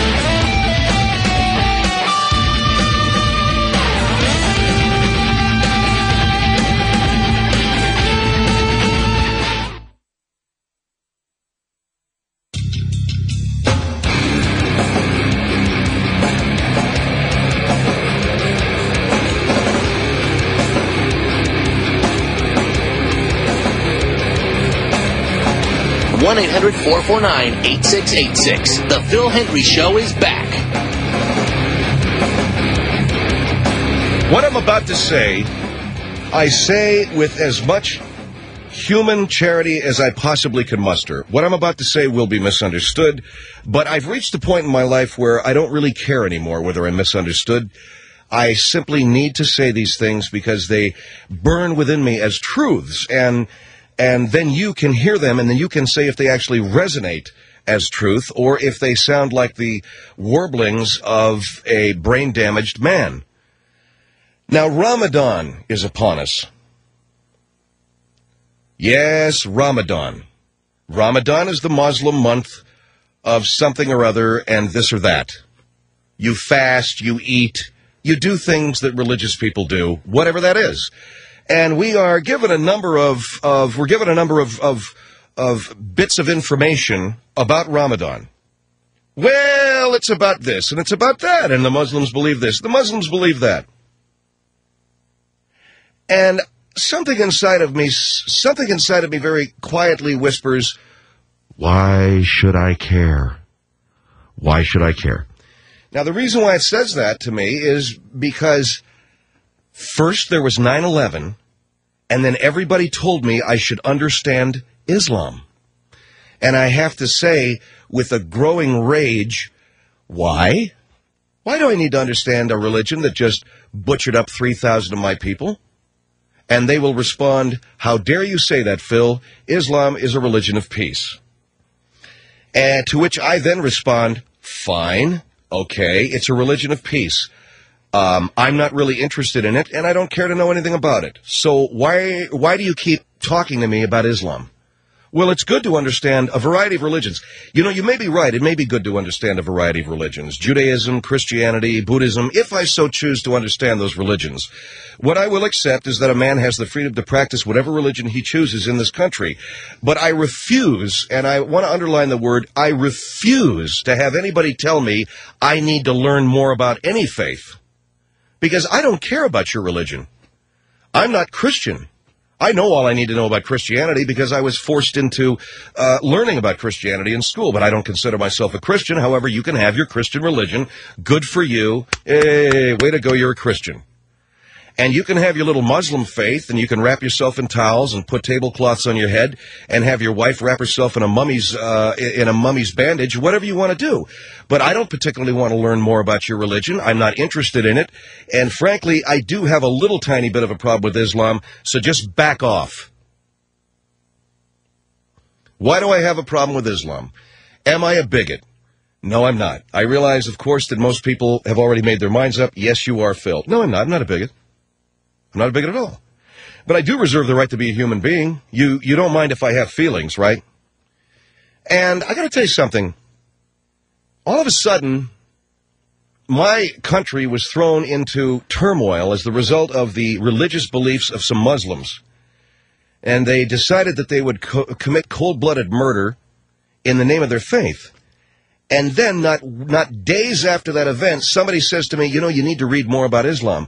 One 1-800-449-8686. The Phil Hendry Show is back. What I'm about to say, I say with as much human charity as I possibly can muster. What I'm about to say will be misunderstood, but I've reached a point in my life where I don't really care anymore whether I'm misunderstood. I simply need to say these things because they burn within me as truths, and then you can hear them, and then you can say if they actually resonate as truth or if they sound like the warblings of a brain-damaged man. Now, Ramadan is upon us. Yes, Ramadan. Ramadan is the Muslim month of something or other and this or that. You fast, you eat, you do things that religious people do, whatever that is. And we are given a number of bits of information about Ramadan. Well, it's about this, and it's about that, and the Muslims believe this, the Muslims believe that. And something inside of me very quietly whispers, why should I care? Why should I care? Now, the reason why it says that to me is because first there was 9/11, and then everybody told me I should understand Islam. And I have to say, with a growing rage, why? Why do I need to understand a religion that just butchered up 3,000 of my people? And they will respond, how dare you say that, Phil? Islam is a religion of peace. And to which I then respond, fine, okay, it's a religion of peace. I'm not really interested in it, and I don't care to know anything about it. So why do you keep talking to me about Islam? Well, it's good to understand a variety of religions. You know, you may be right. It may be good to understand a variety of religions. Judaism, Christianity, Buddhism, if I so choose to understand those religions. What I will accept is that a man has the freedom to practice whatever religion he chooses in this country. But I refuse, and I want to underline the word, I refuse to have anybody tell me I need to learn more about any faith. Because I don't care about your religion. I'm not Christian. I know all I need to know about Christianity because I was forced into learning about Christianity in school, but I don't consider myself a Christian. However, you can have your Christian religion. Good for you. Hey, way to go, you're a Christian. And you can have your little Muslim faith, and you can wrap yourself in towels and put tablecloths on your head and have your wife wrap herself in a mummy's bandage, whatever you want to do. But I don't particularly want to learn more about your religion. I'm not interested in it. And frankly, I do have a little tiny bit of a problem with Islam, so just back off. Why do I have a problem with Islam? Am I a bigot? No, I'm not. I realize, of course, that most people have already made their minds up. Yes, you are, Phil. No, I'm not. I'm not a bigot. I'm not a bigot at all. But I do reserve the right to be a human being. You don't mind if I have feelings, right? And I got to tell you something. All of a sudden, my country was thrown into turmoil as the result of the religious beliefs of some Muslims. And they decided that they would commit cold-blooded murder in the name of their faith. And then, not days after that event, somebody says to me, you know, you need to read more about Islam.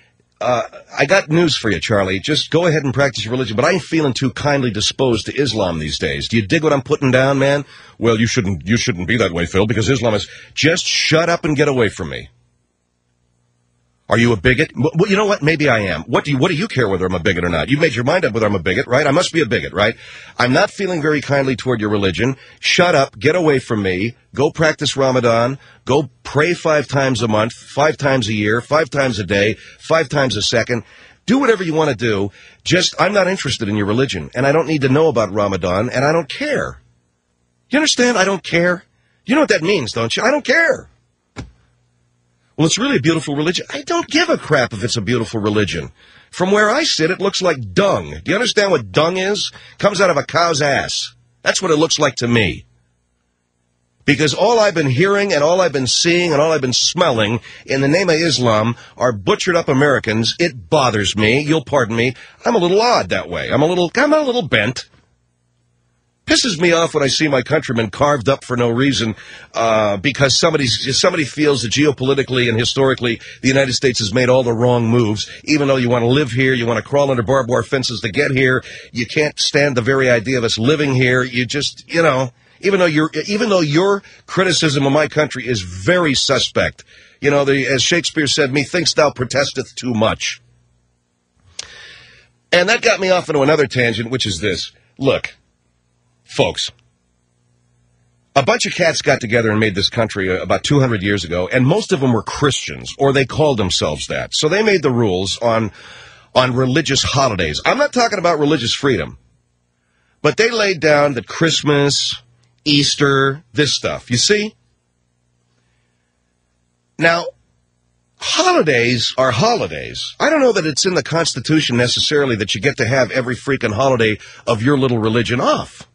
I got news for you, Charlie. Just go ahead and practice your religion, but I ain't feeling too kindly disposed to Islam these days. Do you dig what I'm putting down, man? Well, you shouldn't be that way, Phil, because Islam is... Just shut up and get away from me. Are you a bigot? Well, you know what? Maybe I am. What do you care whether I'm a bigot or not? You've made your mind up whether I'm a bigot, right? I must be a bigot, right? I'm not feeling very kindly toward your religion. Shut up. Get away from me. Go practice Ramadan. Go pray 5 times a month, 5 times a year, 5 times a day, 5 times a second. Do whatever you want to do. Just, I'm not interested in your religion, and I don't need to know about Ramadan, and I don't care. You understand? I don't care. You know what that means, don't you? I don't care. Well, it's really a beautiful religion. I don't give a crap if it's a beautiful religion. From where I sit, it looks like dung. Do you understand what dung is? Comes out of a cow's ass. That's what it looks like to me. Because all I've been hearing and all I've been seeing and all I've been smelling in the name of Islam are butchered up Americans. It bothers me. You'll pardon me. I'm a little odd that way. I'm a little bent. Pisses me off when I see my countrymen carved up for no reason because somebody feels that geopolitically and historically the United States has made all the wrong moves. Even though you want to live here, you want to crawl under barbed wire fences to get here, you can't stand the very idea of us living here. You just, you know, even though your criticism of my country is very suspect, you know, as Shakespeare said, methinks thou protesteth too much. And that got me off into another tangent, which is this. Look. Folks, a bunch of cats got together and made this country about 200 years ago, and most of them were Christians, or they called themselves that. So they made the rules on religious holidays. I'm not talking about religious freedom, but they laid down that Christmas, Easter, this stuff. You see? Now, holidays are holidays. I don't know that it's in the Constitution necessarily that you get to have every freaking holiday of your little religion off.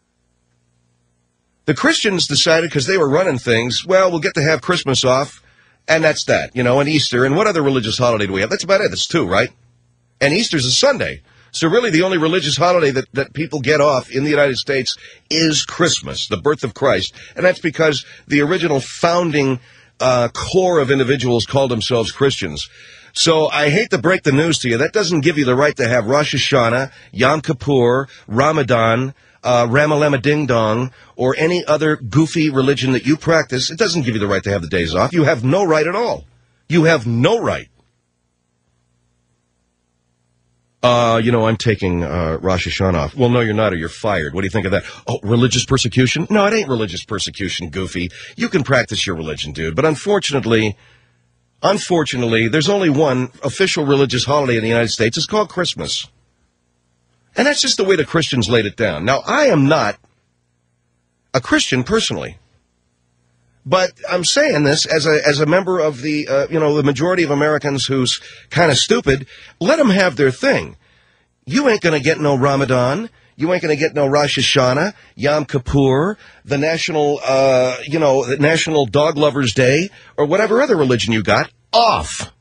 The Christians decided, because they were running things, well, we'll get to have Christmas off, and that's that, you know, and Easter, and what other religious holiday do we have? That's about it. That's 2, right? And Easter's a Sunday. So really the only religious holiday that people get off in the United States is Christmas, the birth of Christ. And that's because the original founding core of individuals called themselves Christians. So I hate to break the news to you. That doesn't give you the right to have Rosh Hashanah, Yom Kippur, Ramadan, Ramalama Ding Dong, or any other goofy religion that you practice. It doesn't give you the right to have the days off. You have no right at all. You have no right. I'm taking Rosh Hashanah off. Well, no, you're not, or you're fired. What do you think of that? Oh, religious persecution? No, it ain't religious persecution, goofy. You can practice your religion, dude. But unfortunately, there's only one official religious holiday in the United States. It's called Christmas. And that's just the way the Christians laid it down. Now, I am not a Christian personally. But I'm saying this as a member of the, the majority of Americans who's kind of stupid. Let them have their thing. You ain't going to get no Ramadan. You ain't going to get no Rosh Hashanah, Yom Kippur, the National Dog Lovers Day, or whatever other religion you got, off.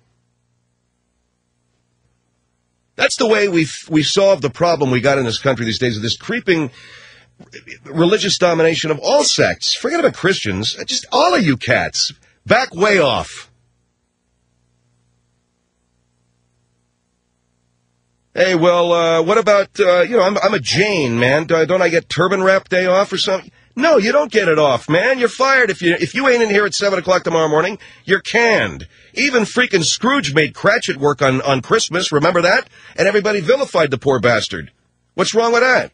That's the way we solve the problem we got in this country these days of this creeping religious domination of all sects. Forget about Christians. Just all of you cats. Back way off. Hey, well, what about, I'm a Jain, man. Don't I get turban wrap day off or something? No, you don't get it off, man. You're fired. If you ain't in here at 7 o'clock tomorrow morning, you're canned. Even freaking Scrooge made Cratchit work on Christmas. Remember that? And everybody vilified the poor bastard. What's wrong with that?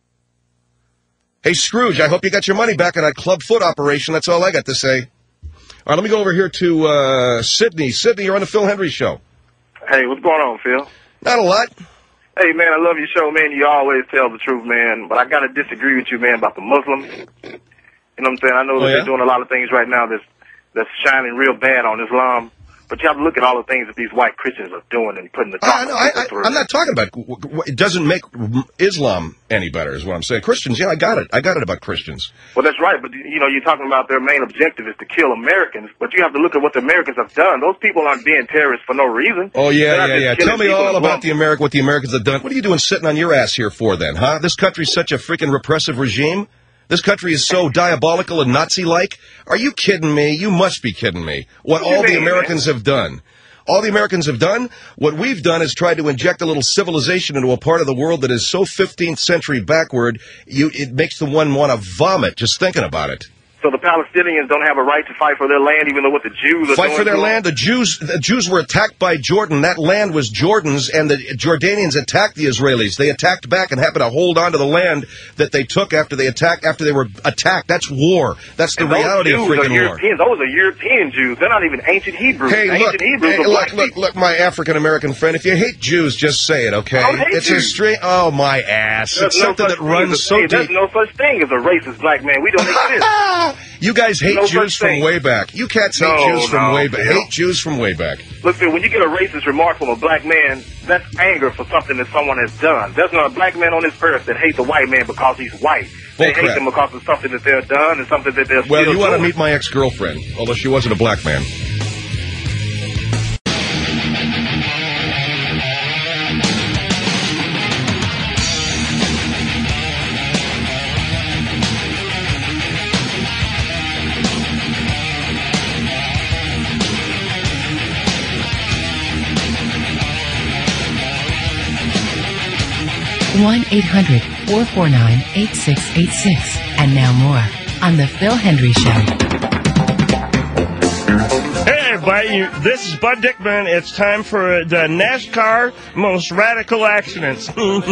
Hey, Scrooge, I hope you got your money back on that club foot operation. That's all I got to say. All right, let me go over here to Sydney. Sydney, you're on the Phil Hendry Show. Hey, what's going on, Phil? Not a lot. Hey, man, I love your show, man. You always tell the truth, man. But I got to disagree with you, man, about the Muslims. You know what I'm saying? I know that they're doing a lot of things right now that's shining real bad on Islam. But you have to look at all the things that these white Christians are doing and putting the through. I'm not talking about it. Doesn't make Islam any better, is what I'm saying. Christians, yeah, I got it. I got it about Christians. Well, that's right. But, you're talking about their main objective is to kill Americans. But you have to look at what the Americans have done. Those people aren't being terrorists for no reason. Oh, yeah. Tell me all about what the Americans have done. What are you doing sitting on your ass here for then, huh? This country's such a freaking repressive regime? This country is so diabolical and Nazi-like? Are you kidding me? You must be kidding me. What all the Americans have done. All the Americans have done, what we've done is tried to inject a little civilization into a part of the world that is so 15th century backward, it makes the one want to vomit just thinking about it. So the Palestinians don't have a right to fight for their land, even though what the Jews are fight for their land? The Jews were attacked by Jordan. That land was Jordan's, and the Jordanians attacked the Israelis. They attacked back and happened to hold on to the land that they took after they were attacked. That's war. That's the reality of freaking war. Those are European Jews. They're not even ancient Hebrews. Hey, look, my African-American friend, if you hate Jews, just say it, okay? It's a straight... Oh, my ass. It's something that runs so deep. There's no such thing as a racist black man. We don't exist. You guys hate Jews from way back. You cats hate Jews from way back. Hate Jews from way back. Look, Phil, when you get a racist remark from a black man, that's anger for something that someone has done. There's not a black man on this earth that hates a white man because he's white. They hate them because of something that they're done and something that they're Well, you ought to meet my ex-girlfriend, although she wasn't a black man. One 1-800-449-8686. And now more on The Phil Hendry Show. Hey, everybody. This is Bud Dickman. It's time for the NASCAR Most Radical Accidents.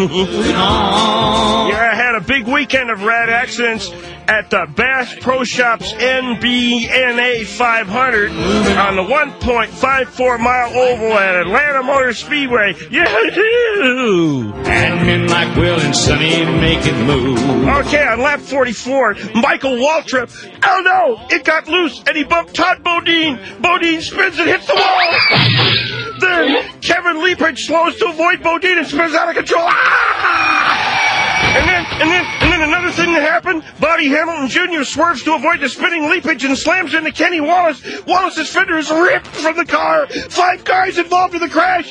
I had a big weekend of rad accidents at the Bass Pro Shops NBNA 500 on the 1.54-mile oval at Atlanta Motor Speedway. Yahoo! And men like Will and Sonny make it move. Okay, on lap 44, Michael Waltrip. Oh no! It got loose and he bumped Todd Bodine. Bodine spins and hits the wall. Then Kevin Leipzig slows to avoid Bodine and spins out of control. And then another thing that happened, Bobby Hamilton Jr. swerves to avoid the spinning leapage and slams into Kenny Wallace. Wallace's fender is ripped from the car. 5 cars involved in the crash.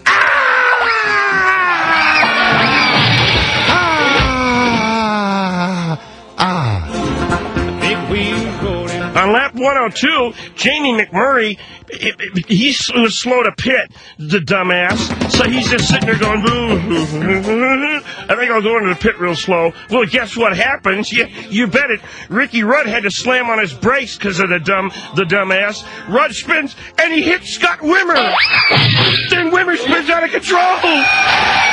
On lap 102, Jamie McMurray, he was slow to pit, the dumbass. So he's just sitting there going, I think I'll go into the pit real slow. Well, guess what happens? You bet it. Ricky Rudd had to slam on his brakes because of the dumbass. Rudd spins, and he hits Scott Wimmer. Then Wimmer spins out of control.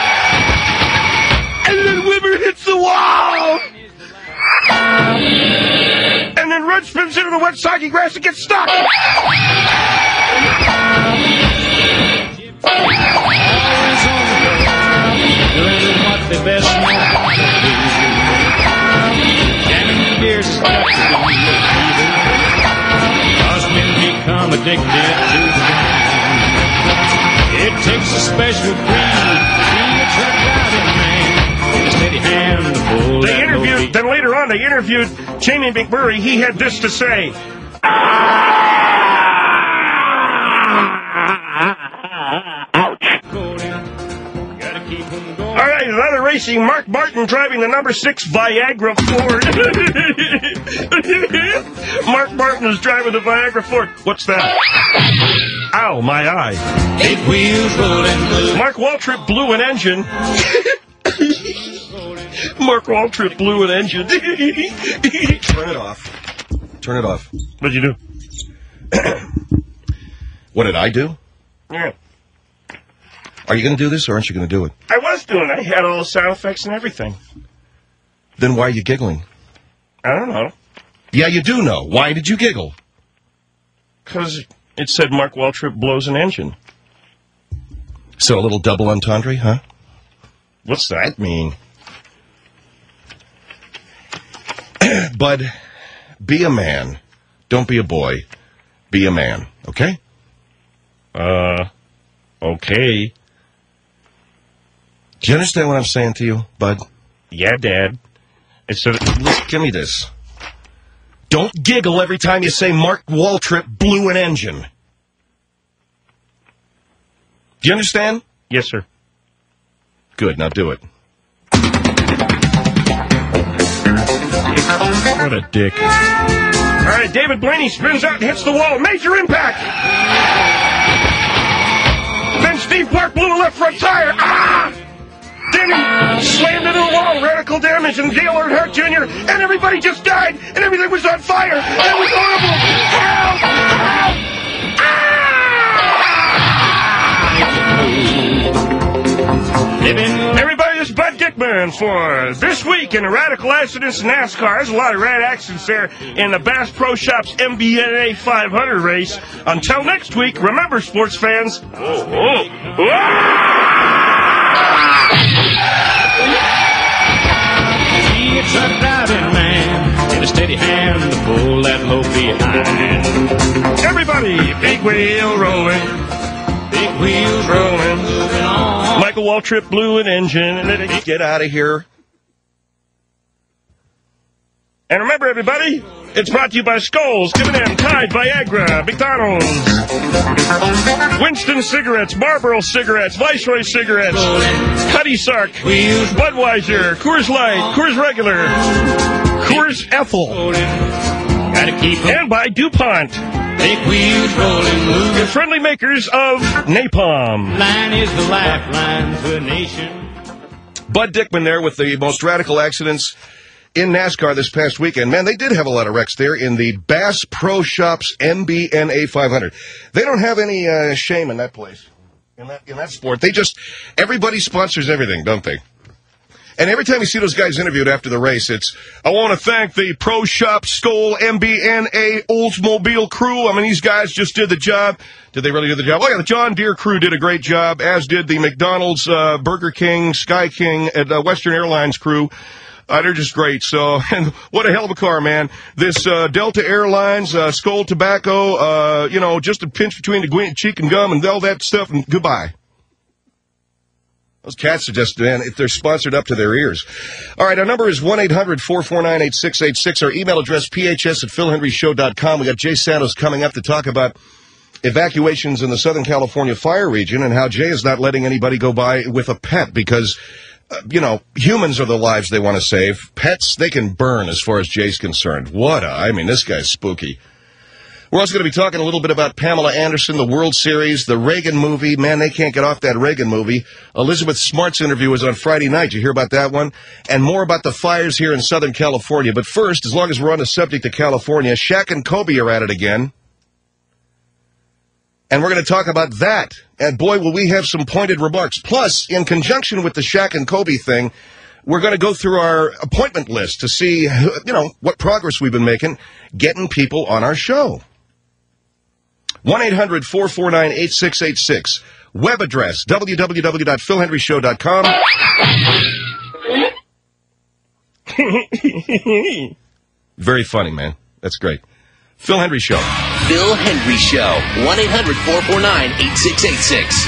the wet, soggy grass and get stuck. Doing what they best know how to do. Jamming gears stuck to the wheel. Cause men become addicted to the game. It takes a special breed to be a truck driving man. A steady hand to pull. Then later on, they interviewed Jamie McMurray. He had this to say. All right, another racing. Mark Martin driving the number 6 Viagra Ford. Mark Martin is driving the Viagra Ford. What's that? Ow, my eye. 8 wheels rolling blue. Mark Waltrip blew an engine. Mark Waltrip blew an engine. Turn it off. Turn it off. What'd you do? What did I do? Yeah. Are you going to do this, or aren't you going to do it? I was doing it. I had all the sound effects and everything. Then why are you giggling? I don't know. Yeah, you do know. Why did you giggle? Because it said Mark Waltrip blows an engine. So a little double entendre, huh? What's that mean? Bud, be a man. Don't be a boy. Be a man, okay? Okay. Do you understand what I'm saying to you, Bud? Yeah, Dad. Give me this. Don't giggle every time you say Mark Waltrip blew an engine. Do you understand? Yes, sir. Good, now do it. What a dick. All right, David Blaney spins out and hits the wall. Major impact. Then Steve Clark blew a left front tire. Ah! Then he slammed into the wall. Radical damage, and Dale Earnhardt Jr. And everybody just died, and everything was on fire. And it was horrible. Help! Help! Everybody, this is Bud Dickman for This Week in the Radical Accidents in NASCAR. There's a lot of rad accidents there in the Bass Pro Shops MBNA 500 race. Until next week, remember, sports fans. Be a truck driving man. Get a steady hand to pull that load behind. Everybody, big wheel rolling. Big wheels rolling, moving on. Michael Waltrip blew an engine, and then it... Get out of here. And remember, everybody, it's brought to you by Skulls, M&M, Tide, Viagra, McDonald's, Winston Cigarettes, Marlboro Cigarettes, Viceroy Cigarettes, Cutty Sark, Budweiser, Coors Light, Coors Regular, Coors Ethel, and by DuPont. Big wheels rolling, moving. Your friendly makers of napalm. Line is the lifeline to a nation. Bud Dickman there with the most radical accidents in NASCAR this past weekend. Man, they did have a lot of wrecks there in the Bass Pro Shops MBNA 500. They don't have any shame in that place, in that sport. They just, everybody sponsors everything, don't they? And every time you see those guys interviewed after the race, it's, I want to thank the Pro Shop Skoal MBNA Oldsmobile crew. I mean, these guys just did the job. Did they really do the job? Oh, yeah, the John Deere crew did a great job, as did the McDonald's, Burger King, Sky King, and Western Airlines crew. They're just great. So, and what a hell of a car, man. This Delta Airlines, Skoal Tobacco, just a pinch between the cheek and gum and all that stuff, and goodbye. Those cats are just, man, if they're sponsored up to their ears. All right, our number is 1-800-449-8686. Our email address, phs@philhenryshow.com. We got Jay Santos coming up to talk about evacuations in the Southern California fire region and how Jay is not letting anybody go by with a pet because, humans are the lives they want to save. Pets, they can burn as far as Jay's concerned. This guy's spooky. We're also going to be talking a little bit about Pamela Anderson, the World Series, the Reagan movie. Man, they can't get off that Reagan movie. Elizabeth Smart's interview was on Friday night. Did you hear about that one? And more about the fires here in Southern California. But first, as long as we're on the subject of California, Shaq and Kobe are at it again. And we're going to talk about that. And boy, will we have some pointed remarks. Plus, in conjunction with the Shaq and Kobe thing, we're going to go through our appointment list to see, you know, what progress we've been making getting people on our show. 1-800-449-8686. Web address, www.philhendryshow.com. Very funny, man. That's great. Phil Hendry Show. Phil Hendry Show. 1-800-449-8686.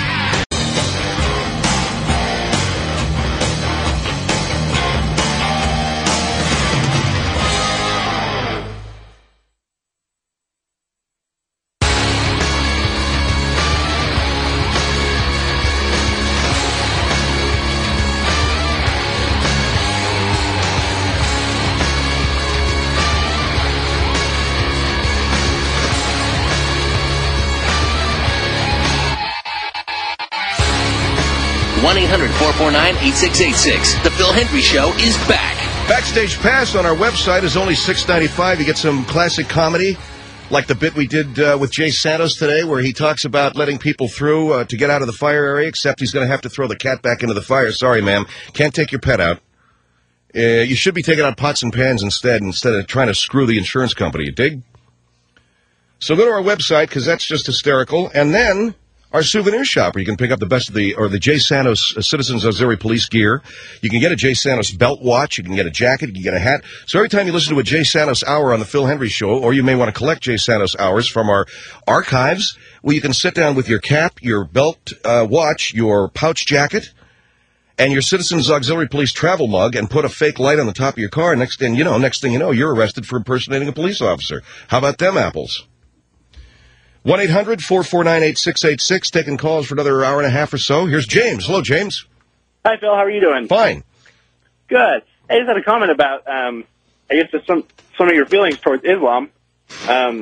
1-800-449-8686. The Phil Hendry Show is back. Backstage Pass on our website is only $6.95. You get some classic comedy, like the bit we did with Jay Santos today, where he talks about letting people through to get out of the fire area, except he's going to have to throw the cat back into the fire. Sorry, ma'am. Can't take your pet out. You should be taking out pots and pans instead of trying to screw the insurance company. You dig? So go to our website, because that's just hysterical. And then our souvenir shop, where you can pick up the best of the Jay Santos Citizens Auxiliary Police gear. You can get a Jay Santos belt watch. You can get a jacket. You can get a hat. So every time you listen to a Jay Santos hour on the Phil Hendry Show, or you may want to collect Jay Santos hours from our archives, well, you can sit down with your cap, your belt watch, your pouch jacket, and your Citizens Auxiliary Police travel mug, and put a fake light on the top of your car. Next thing you know, you're arrested for impersonating a police officer. How about them apples? 1-800-449-8686, taking calls for another hour and a half or so. Here's James. Hello, James. Hi, Phil. How are you doing? Fine. Good. I just had a comment about, I guess, just some of your feelings towards Islam. I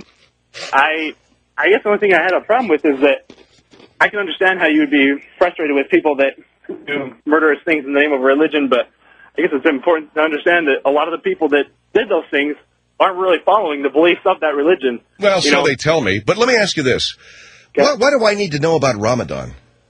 guess the only thing I had a problem with is that I can understand how you would be frustrated with people that do murderous things in the name of religion, but I guess it's important to understand that a lot of the people that did those things aren't really following the beliefs of that religion. Well, they tell me. But let me ask you this. Okay. Why do I need to know about Ramadan?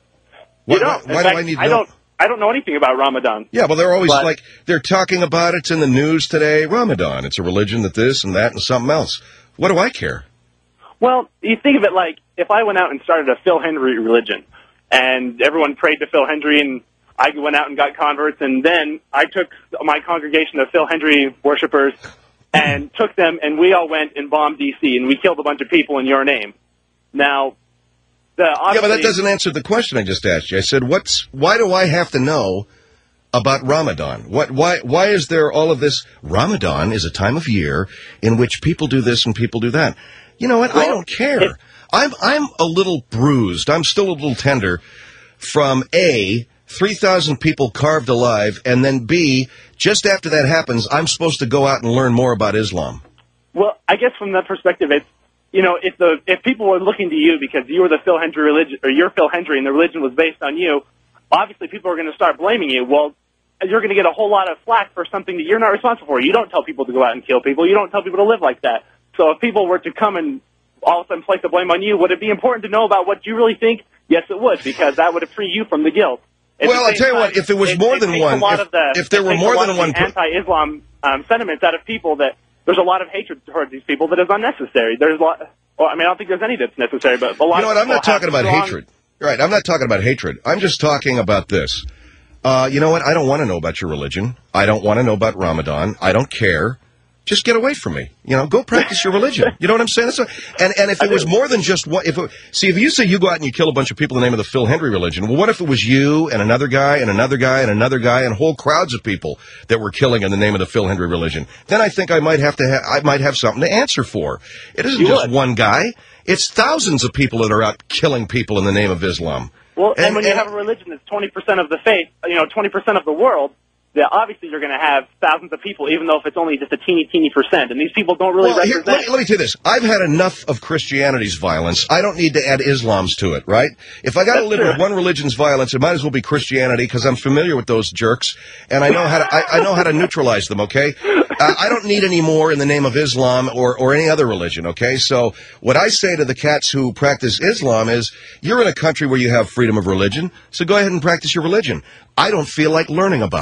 Why do I need to know? I don't know anything about Ramadan. Yeah, well, they're always they're talking about it. It's in the news today. Ramadan. It's a religion that this and that and something else. What do I care? Well, you think of it like if I went out and started a Phil Hendry religion and everyone prayed to Phil Hendry and I went out and got converts, and then I took my congregation of Phil Hendry worshipers and took them, and we all went and bombed D.C., and we killed a bunch of people in your name. Now, yeah, but that doesn't answer the question I just asked you. I said, why do I have to know about Ramadan? Why is there all of this? Ramadan is a time of year in which people do this and people do that. You know what? I don't care. I'm a little bruised. I'm still a little tender from A, 3,000 people carved alive, and then B, just after that happens, I'm supposed to go out and learn more about Islam. Well, I guess from that perspective, it's, you know, if people were looking to you because you were the Phil Hendry religion, or you're Phil Hendry and the religion was based on you, obviously people are going to start blaming you. Well, you're going to get a whole lot of flack for something that you're not responsible for. You don't tell people to go out and kill people. You don't tell people to live like that. So if people were to come and all of a sudden place the blame on you, would it be important to know about what you really think? Yes, it would, because that would free you from the guilt. Well, I'll tell you what, if there was more than one, if there were more than one anti-Islam sentiments out of people, that there's a lot of hatred towards these people that is unnecessary. There's a lot. Well, I mean, I don't think there's any that's necessary, but a lot. You know what? I'm not talking about hatred. Right? I'm not talking about hatred. I'm just talking about this. You know what? I don't want to know about your religion. I don't want to know about Ramadan. I don't care. Just get away from me. You know, go practice your religion. You know what I'm saying? And if it was more than just one, if you say you go out and you kill a bunch of people in the name of the Phil Hendry religion, well, what if it was you and another guy and another guy and another guy and whole crowds of people that were killing in the name of the Phil Hendry religion? Then I think I might have something to answer for. It isn't just one guy. It's thousands of people that are out killing people in the name of Islam. Well, and when you have a religion that's 20% of the faith, 20% of the world, that obviously you're going to have thousands of people, even though if it's only just a teeny percent. And these people don't really represent. Let me tell you this. I've had enough of Christianity's violence. I don't need to add Islam's to it, right? If I got to live with one religion's violence, it might as well be Christianity, because I'm familiar with those jerks, and I know how to neutralize them, okay? I don't need any more in the name of Islam or any other religion, okay? So what I say to the cats who practice Islam is, you're in a country where you have freedom of religion, so go ahead and practice your religion. I don't feel like learning about it.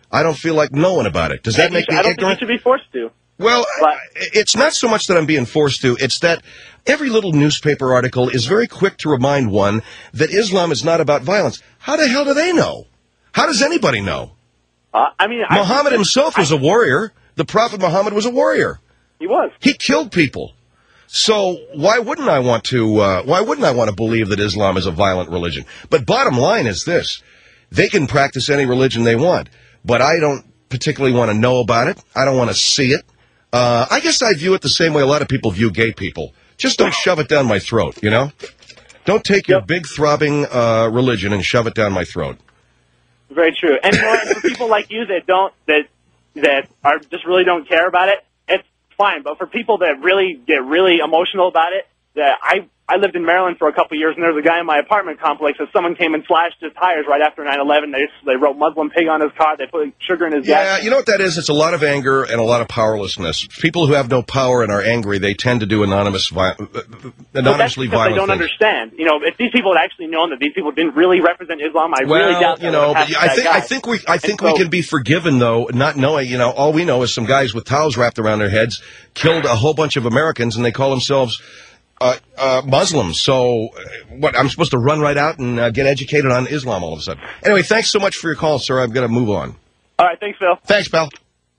I don't feel like knowing about it. Does that make me I don't ignorant? think you should be forced to. Well, it's not so much that I'm being forced to. It's that every little newspaper article is very quick to remind one that Islam is not about violence. How the hell do they know? How does anybody know? Muhammad himself was a warrior. The Prophet Muhammad was a warrior. He was. He killed people. So why wouldn't I want to? Why wouldn't I want to believe that Islam is a violent religion? But bottom line is this: they can practice any religion they want, but I don't particularly want to know about it. I don't want to see it. I guess I view it the same way a lot of people view gay people. Just don't shove it down my throat, you know? Don't take your big throbbing religion and shove it down my throat. Very true. And, and for people like you that are just really don't care about it, it's fine. But for people that really get really emotional about it, I lived in Maryland for a couple of years, and there was a guy in my apartment complex that someone came and slashed his tires right after 9/11. They wrote Muslim pig on his car. They put sugar in his gas. Yeah, you know what that is? It's a lot of anger and a lot of powerlessness. People who have no power and are angry, they tend to do anonymously violent They don't understand. You know, if these people had actually known that these people didn't really represent Islam, I really doubt that. You know, but I think we can be forgiven though, not knowing. You know, all we know is some guys with towels wrapped around their heads killed a whole bunch of Americans, and they call themselves Muslims. So what, I'm supposed to run right out and get educated on Islam all of a sudden? Anyway, thanks so much for your call, sir. I've got to move on. All right, thanks, Phil. Thanks, pal.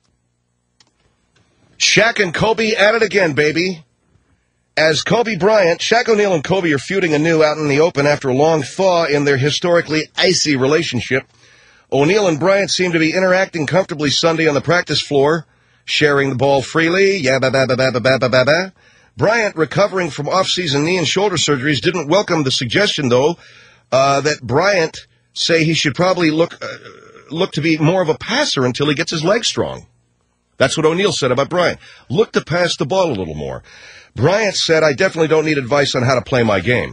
Shaq and Kobe at it again, baby. As Kobe Bryant, Shaq O'Neal and Kobe are feuding anew out in the open after a long thaw in their historically icy relationship. O'Neal and Bryant seem to be interacting comfortably Sunday on the practice floor, sharing the ball freely. Yabba-ba-ba-ba-ba-ba-ba-ba. Bryant, recovering from off-season knee and shoulder surgeries, didn't welcome the suggestion, though, that Bryant say he should probably look to be more of a passer until he gets his legs strong. That's what O'Neal said about Bryant. Look to pass the ball a little more. Bryant said, I definitely don't need advice on how to play my game.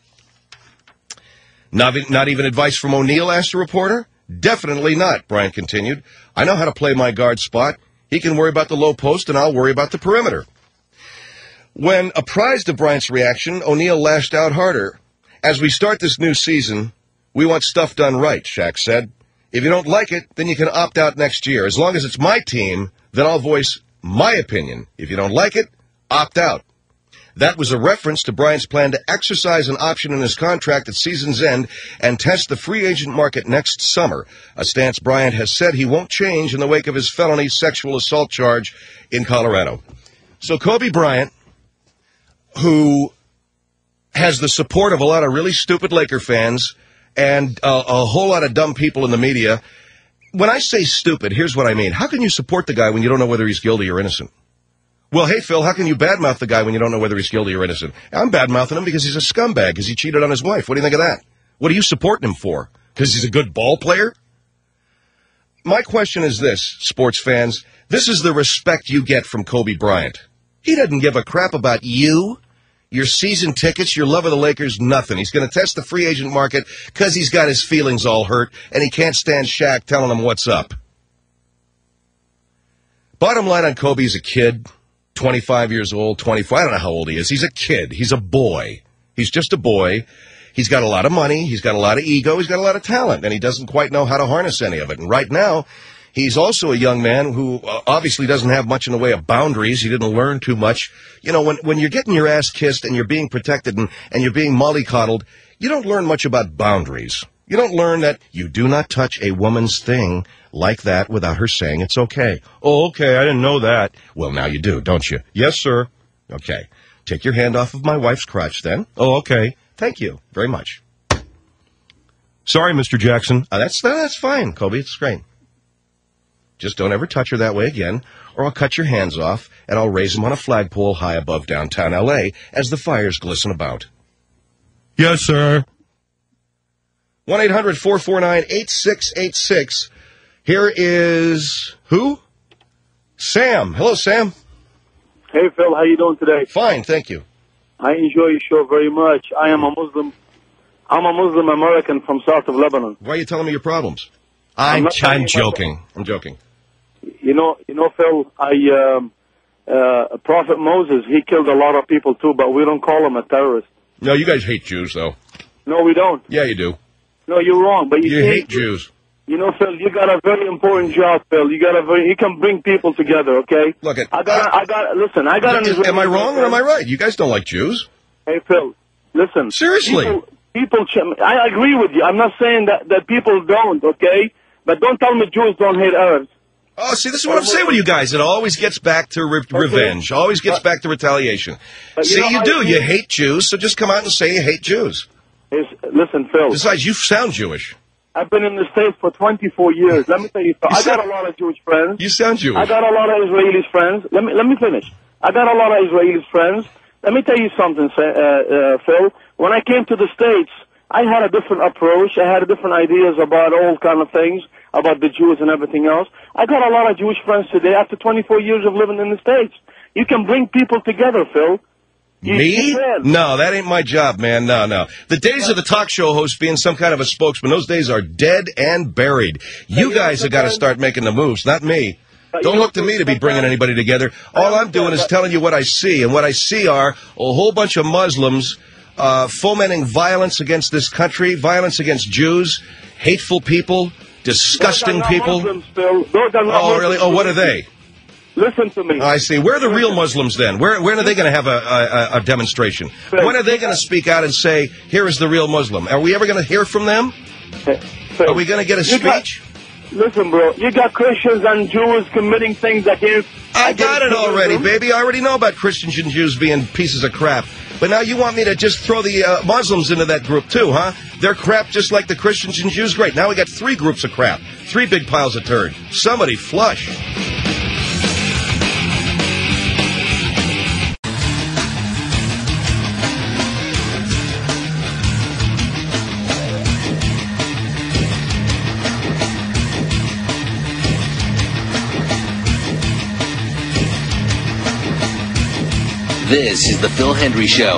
Not even advice from O'Neal, asked a reporter. Definitely not, Bryant continued. I know how to play my guard spot. He can worry about the low post, and I'll worry about the perimeter. When apprised of Bryant's reaction, O'Neal lashed out harder. As we start this new season, we want stuff done right, Shaq said. If you don't like it, then you can opt out next year. As long as it's my team, then I'll voice my opinion. If you don't like it, opt out. That was a reference to Bryant's plan to exercise an option in his contract at season's end and test the free agent market next summer, a stance Bryant has said he won't change in the wake of his felony sexual assault charge in Colorado. So Kobe Bryant, who has the support of a lot of really stupid Laker fans and a whole lot of dumb people in the media. When I say stupid, here's what I mean. How can you support the guy when you don't know whether he's guilty or innocent? Well, hey, Phil, how can you badmouth the guy when you don't know whether he's guilty or innocent? I'm badmouthing him because he's a scumbag, because he cheated on his wife. What do you think of that? What are you supporting him for? Because he's a good ball player? My question is this, sports fans. This is the respect you get from Kobe Bryant. He doesn't give a crap about you, your season tickets, your love of the Lakers, nothing. He's going to test the free agent market because he's got his feelings all hurt, and he can't stand Shaq telling him what's up. Bottom line on Kobe, he's a kid, 25 years old, 24, I don't know how old he is. He's a kid. He's a boy. He's just a boy. He's got a lot of money. He's got a lot of ego. He's got a lot of talent, and he doesn't quite know how to harness any of it. And right now, he's also a young man who obviously doesn't have much in the way of boundaries. He didn't learn too much. You know, when you're getting your ass kissed and you're being protected and you're being mollycoddled, you don't learn much about boundaries. You don't learn that you do not touch a woman's thing like that without her saying it's okay. Oh, okay, I didn't know that. Well, now you do, don't you? Yes, sir. Okay. Take your hand off of my wife's crotch then. Oh, okay. Thank you very much. Sorry, Mr. Jackson. That's fine, Kobe. It's great. Just don't ever touch her that way again, or I'll cut your hands off, and I'll raise them on a flagpole high above downtown L.A. as the fires glisten about. Yes, sir. 1-800-449-8686. Here is who? Sam. Hello, Sam. Hey, Phil. How you doing today? Fine, thank you. I enjoy your show very much. I am a Muslim. I'm a Muslim American from south of Lebanon. Why are you telling me your problems? I'm joking. I'm joking. You know, Phil, Prophet Moses, he killed a lot of people too, but we don't call him a terrorist. No, you guys hate Jews, though. No, we don't. Yeah, you do. No, you're wrong. But you hate Jews. You know, Phil, you got a very important job, Phil. You can bring people together, okay? Look, listen, I got an Israeli. Am I wrong or am I right? You guys don't like Jews. Hey, Phil, listen. Seriously. I agree with you. I'm not saying that people don't, okay? But don't tell me Jews don't hate Arabs. Oh, see, this is what I'm saying with you guys. It always gets back to revenge. Always gets back to retaliation. See, you do. You hate Jews, so just come out and say you hate Jews. Listen, Phil. Besides, you sound Jewish. I've been in the States for 24 years. Let me tell you something. I got a lot of Jewish friends. You sound Jewish. I got a lot of Israeli friends. Let me finish. I got a lot of Israeli friends. Let me tell you something, Phil. When I came to the States, I had a different approach. I had different ideas about all kind of things, about the Jews and everything else. I got a lot of Jewish friends today after 24 years of living in the States. You can bring people together, Phil. Me? No, that ain't my job, man. No. The days of the talk show host being some kind of a spokesman, those days are dead and buried. You guys have got to start making the moves, not me. Don't look to me to be bringing anybody together. All I'm doing is telling you what I see, and what I see are a whole bunch of Muslims fomenting violence against this country, violence against Jews, hateful people, disgusting people. Muslims, Phil. Those are not really? Oh, what are they? Listen to me. I see. Where are the real Muslims then? When are they going to have a demonstration? When are they going to speak out and say, here is the real Muslim? Are we ever going to hear from them? Are we going to get a speech? Listen, bro, you got Christians and Jews committing things against... I got it already, baby. I already know about Christians and Jews being pieces of crap. But now you want me to just throw the Muslims into that group too, huh? They're crap just like the Christians and Jews? Great. Now we got 3 groups of crap. 3 big piles of turd. Somebody flush. This is the Phil Hendry Show,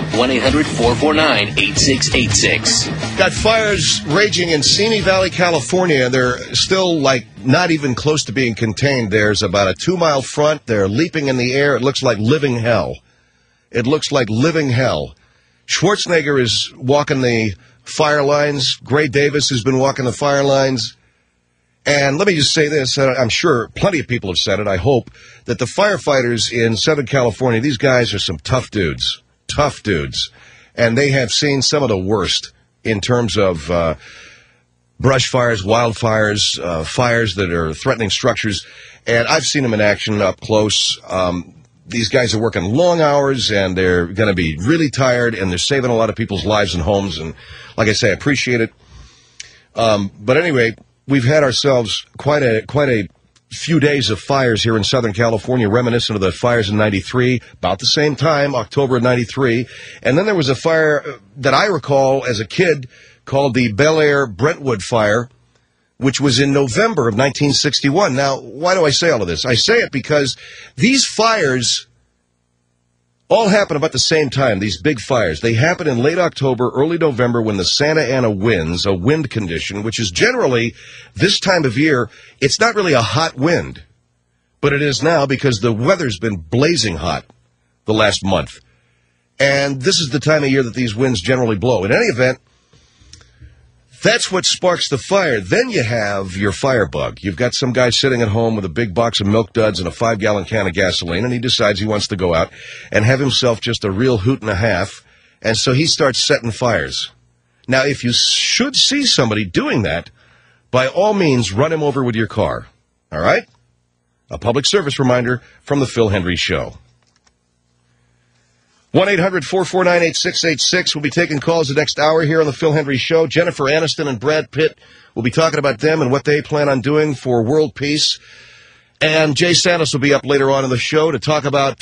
1-800-449-8686. Got fires raging in Simi Valley, California. They're still, not even close to being contained. There's about a 2-mile front. They're leaping in the air. It looks like living hell. It looks like living hell. Schwarzenegger is walking the fire lines. Gray Davis has been walking the fire lines. And let me just say this, I'm sure plenty of people have said it, I hope, that the firefighters in Southern California, these guys are some tough dudes, and they have seen some of the worst in terms of brush fires, wildfires, fires that are threatening structures, and I've seen them in action up close. These guys are working long hours, and they're going to be really tired, and they're saving a lot of people's lives and homes, and like I say, I appreciate it. But anyway, we've had ourselves quite a few days of fires here in Southern California, reminiscent of the fires in 93, about the same time, October of 93. And then there was a fire that I recall as a kid called the Bel Air Brentwood Fire, which was in November of 1961. Now, why do I say all of this? I say it because these fires all happen about the same time, these big fires. They happen in late October, early November, when the Santa Ana winds, a wind condition, which is generally, this time of year, it's not really a hot wind. But it is now because the weather's been blazing hot the last month. And this is the time of year that these winds generally blow. In any event, that's what sparks the fire. Then you have your firebug. You've got some guy sitting at home with a big box of Milk Duds and a 5-gallon can of gasoline, and he decides he wants to go out and have himself just a real hoot and a half, and so he starts setting fires. Now, if you should see somebody doing that, by all means, run him over with your car. All right? A public service reminder from the Phil Hendry Show. 1-800-449-8686. We'll be taking calls the next hour here on the Phil Hendry Show. Jennifer Aniston and Brad Pitt will be talking about them and what they plan on doing for world peace. And Jay Santos will be up later on in the show to talk about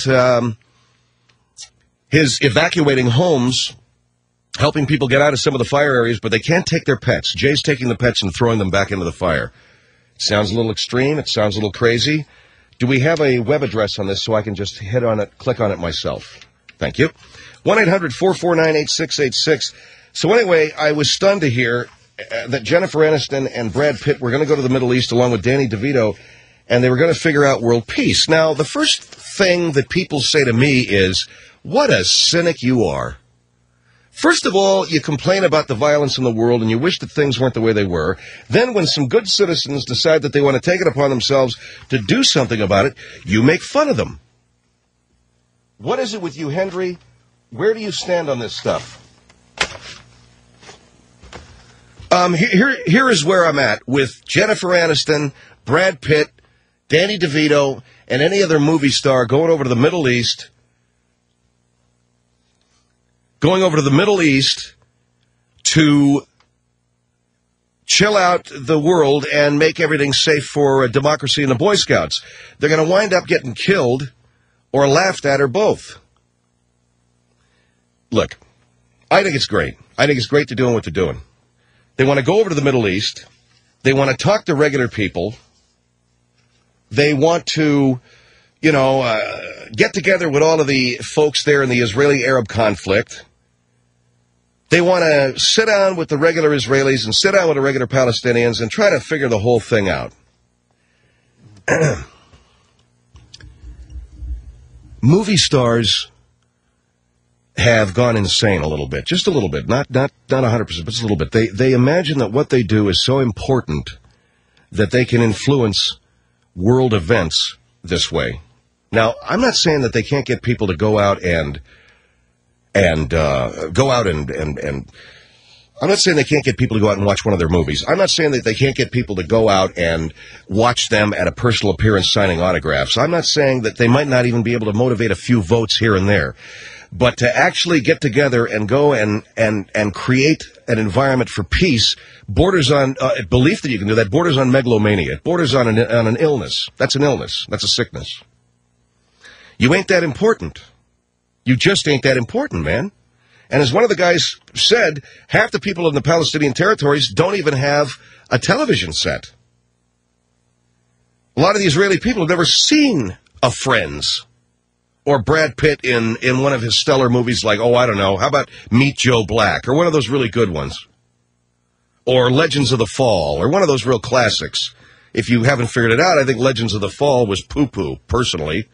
his evacuating homes, helping people get out of some of the fire areas, but they can't take their pets. Jay's taking the pets and throwing them back into the fire. It sounds a little extreme. It sounds a little crazy. Do we have a web address on this so I can just hit on it, click on it myself? Thank you. 1-800-449-8686. So anyway, I was stunned to hear that Jennifer Aniston and Brad Pitt were going to go to the Middle East along with Danny DeVito, and they were going to figure out world peace. Now, the first thing that people say to me is, what a cynic you are. First of all, you complain about the violence in the world and you wish that things weren't the way they were. Then when some good citizens decide that they want to take it upon themselves to do something about it, you make fun of them. What is it with you, Hendry? Where do you stand on this stuff? Here is where I'm at with Jennifer Aniston, Brad Pitt, Danny DeVito, and any other movie star going over to the Middle East to chill out the world and make everything safe for democracy and the Boy Scouts. They're going to wind up getting killed or laughed at or both. Look, I think it's great. I think it's great they're doing what they're doing. They want to go over to the Middle East. They want to talk to regular people. They want to, get together with all of the folks there in the Israeli-Arab conflict. They want to sit down with the regular Israelis and sit down with the regular Palestinians and try to figure the whole thing out. Movie stars have gone insane a little bit, just a little bit, not 100%, but just a little bit. They imagine that what they do is so important that they can influence world events this way. Now, I'm not saying that they can't get people to go out and I'm not saying they can't get people to go out and watch one of their movies. I'm not saying that they can't get people to go out and watch them at a personal appearance signing autographs. I'm not saying that they might not even be able to motivate a few votes here and there. But to actually get together and go and create an environment for peace borders on belief that you can do that, borders on megalomania. It borders on an illness. That's an illness. That's a sickness. You ain't that important. You just ain't that important, man. And as one of the guys said, half the people in the Palestinian territories don't even have a television set. A lot of the Israeli people have never seen a Friends or Brad Pitt in one of his stellar movies like, I don't know, how about Meet Joe Black, or one of those really good ones, or Legends of the Fall, or one of those real classics. If you haven't figured it out, I think Legends of the Fall was poo-poo, personally.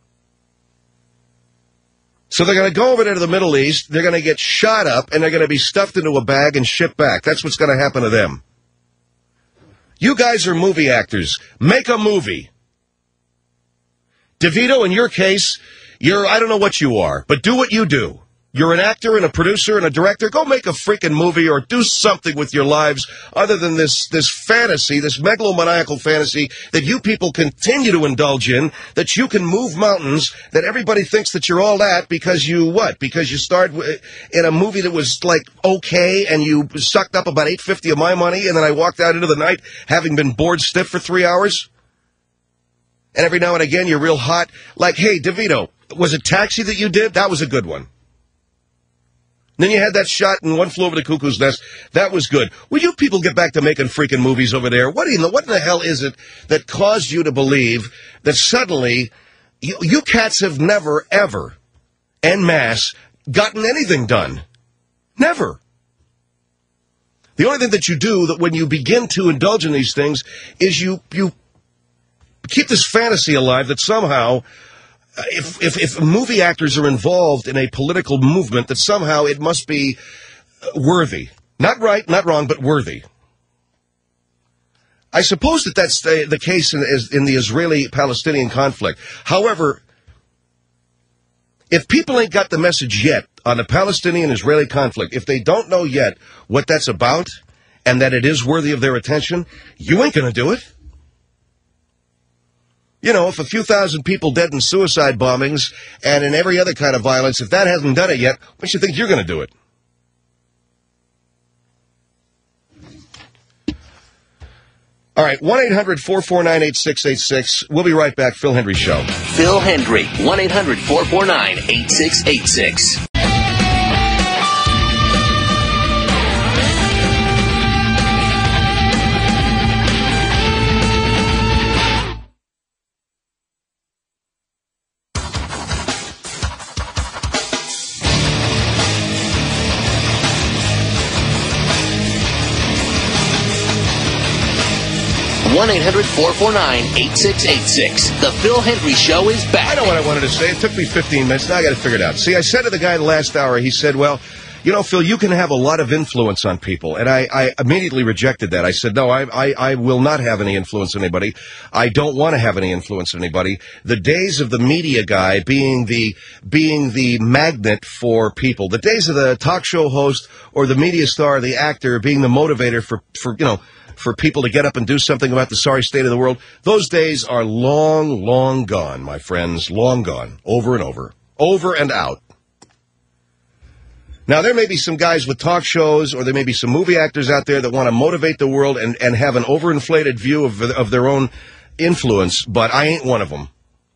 So they're going to go over there to the Middle East, they're going to get shot up, and they're going to be stuffed into a bag and shipped back. That's what's going to happen to them. You guys are movie actors. Make a movie. DeVito, in your case, I don't know what you are, but do what you do. You're an actor and a producer and a director. Go make a freaking movie or do something with your lives other than this fantasy, this megalomaniacal fantasy that you people continue to indulge in, that you can move mountains, that everybody thinks that you're all that because Because you starred in a movie that was like okay and you sucked up about $8.50 of my money and then I walked out into the night having been bored stiff for 3 hours? And every now and again you're real hot. Like, hey, DeVito, was it Taxi that you did? That was a good one. Then you had that shot in One Flew Over the Cuckoo's Nest. That was good. Will you people get back to making freaking movies over there? What in the hell is it that caused you to believe that suddenly you cats have never, ever, en masse, gotten anything done? Never. The only thing that you do that when you begin to indulge in these things is you keep this fantasy alive that somehow if movie actors are involved in a political movement, that somehow it must be worthy. Not right, not wrong, but worthy. I suppose that that's the case in the Israeli-Palestinian conflict. However, if people ain't got the message yet on the Palestinian-Israeli conflict, if they don't know yet what that's about and that it is worthy of their attention, you ain't going to do it. You know, if a few thousand people dead in suicide bombings and in every other kind of violence, if that hasn't done it yet, what makes you think you're going to do it? All right, 1-800-449-8686. We'll be right back. Phil Hendry Show. Phil Hendry, 1-800-449-8686. 1-800-449-8686. The Phil Hendry Show is back. I know what I wanted to say. It took me 15 minutes. Now I got to figure it out. See, I said to the guy the last hour, he said, well, You know, Phil, you can have a lot of influence on people. And I immediately rejected that. I said, no, I will not have any influence on anybody. I don't want to have any influence on anybody. The days of the media guy being the magnet for people, the days of the talk show host or the media star, the actor being the motivator for people to get up and do something about the sorry state of the world, those days are long, long gone, my friends, long gone, over and over, over and out. Now, there may be some guys with talk shows, or there may be some movie actors out there that want to motivate the world and have an overinflated view of their own influence, but I ain't one of them.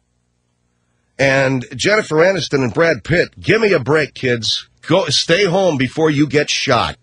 And Jennifer Aniston and Brad Pitt, give me a break, kids. Stay home before you get shot.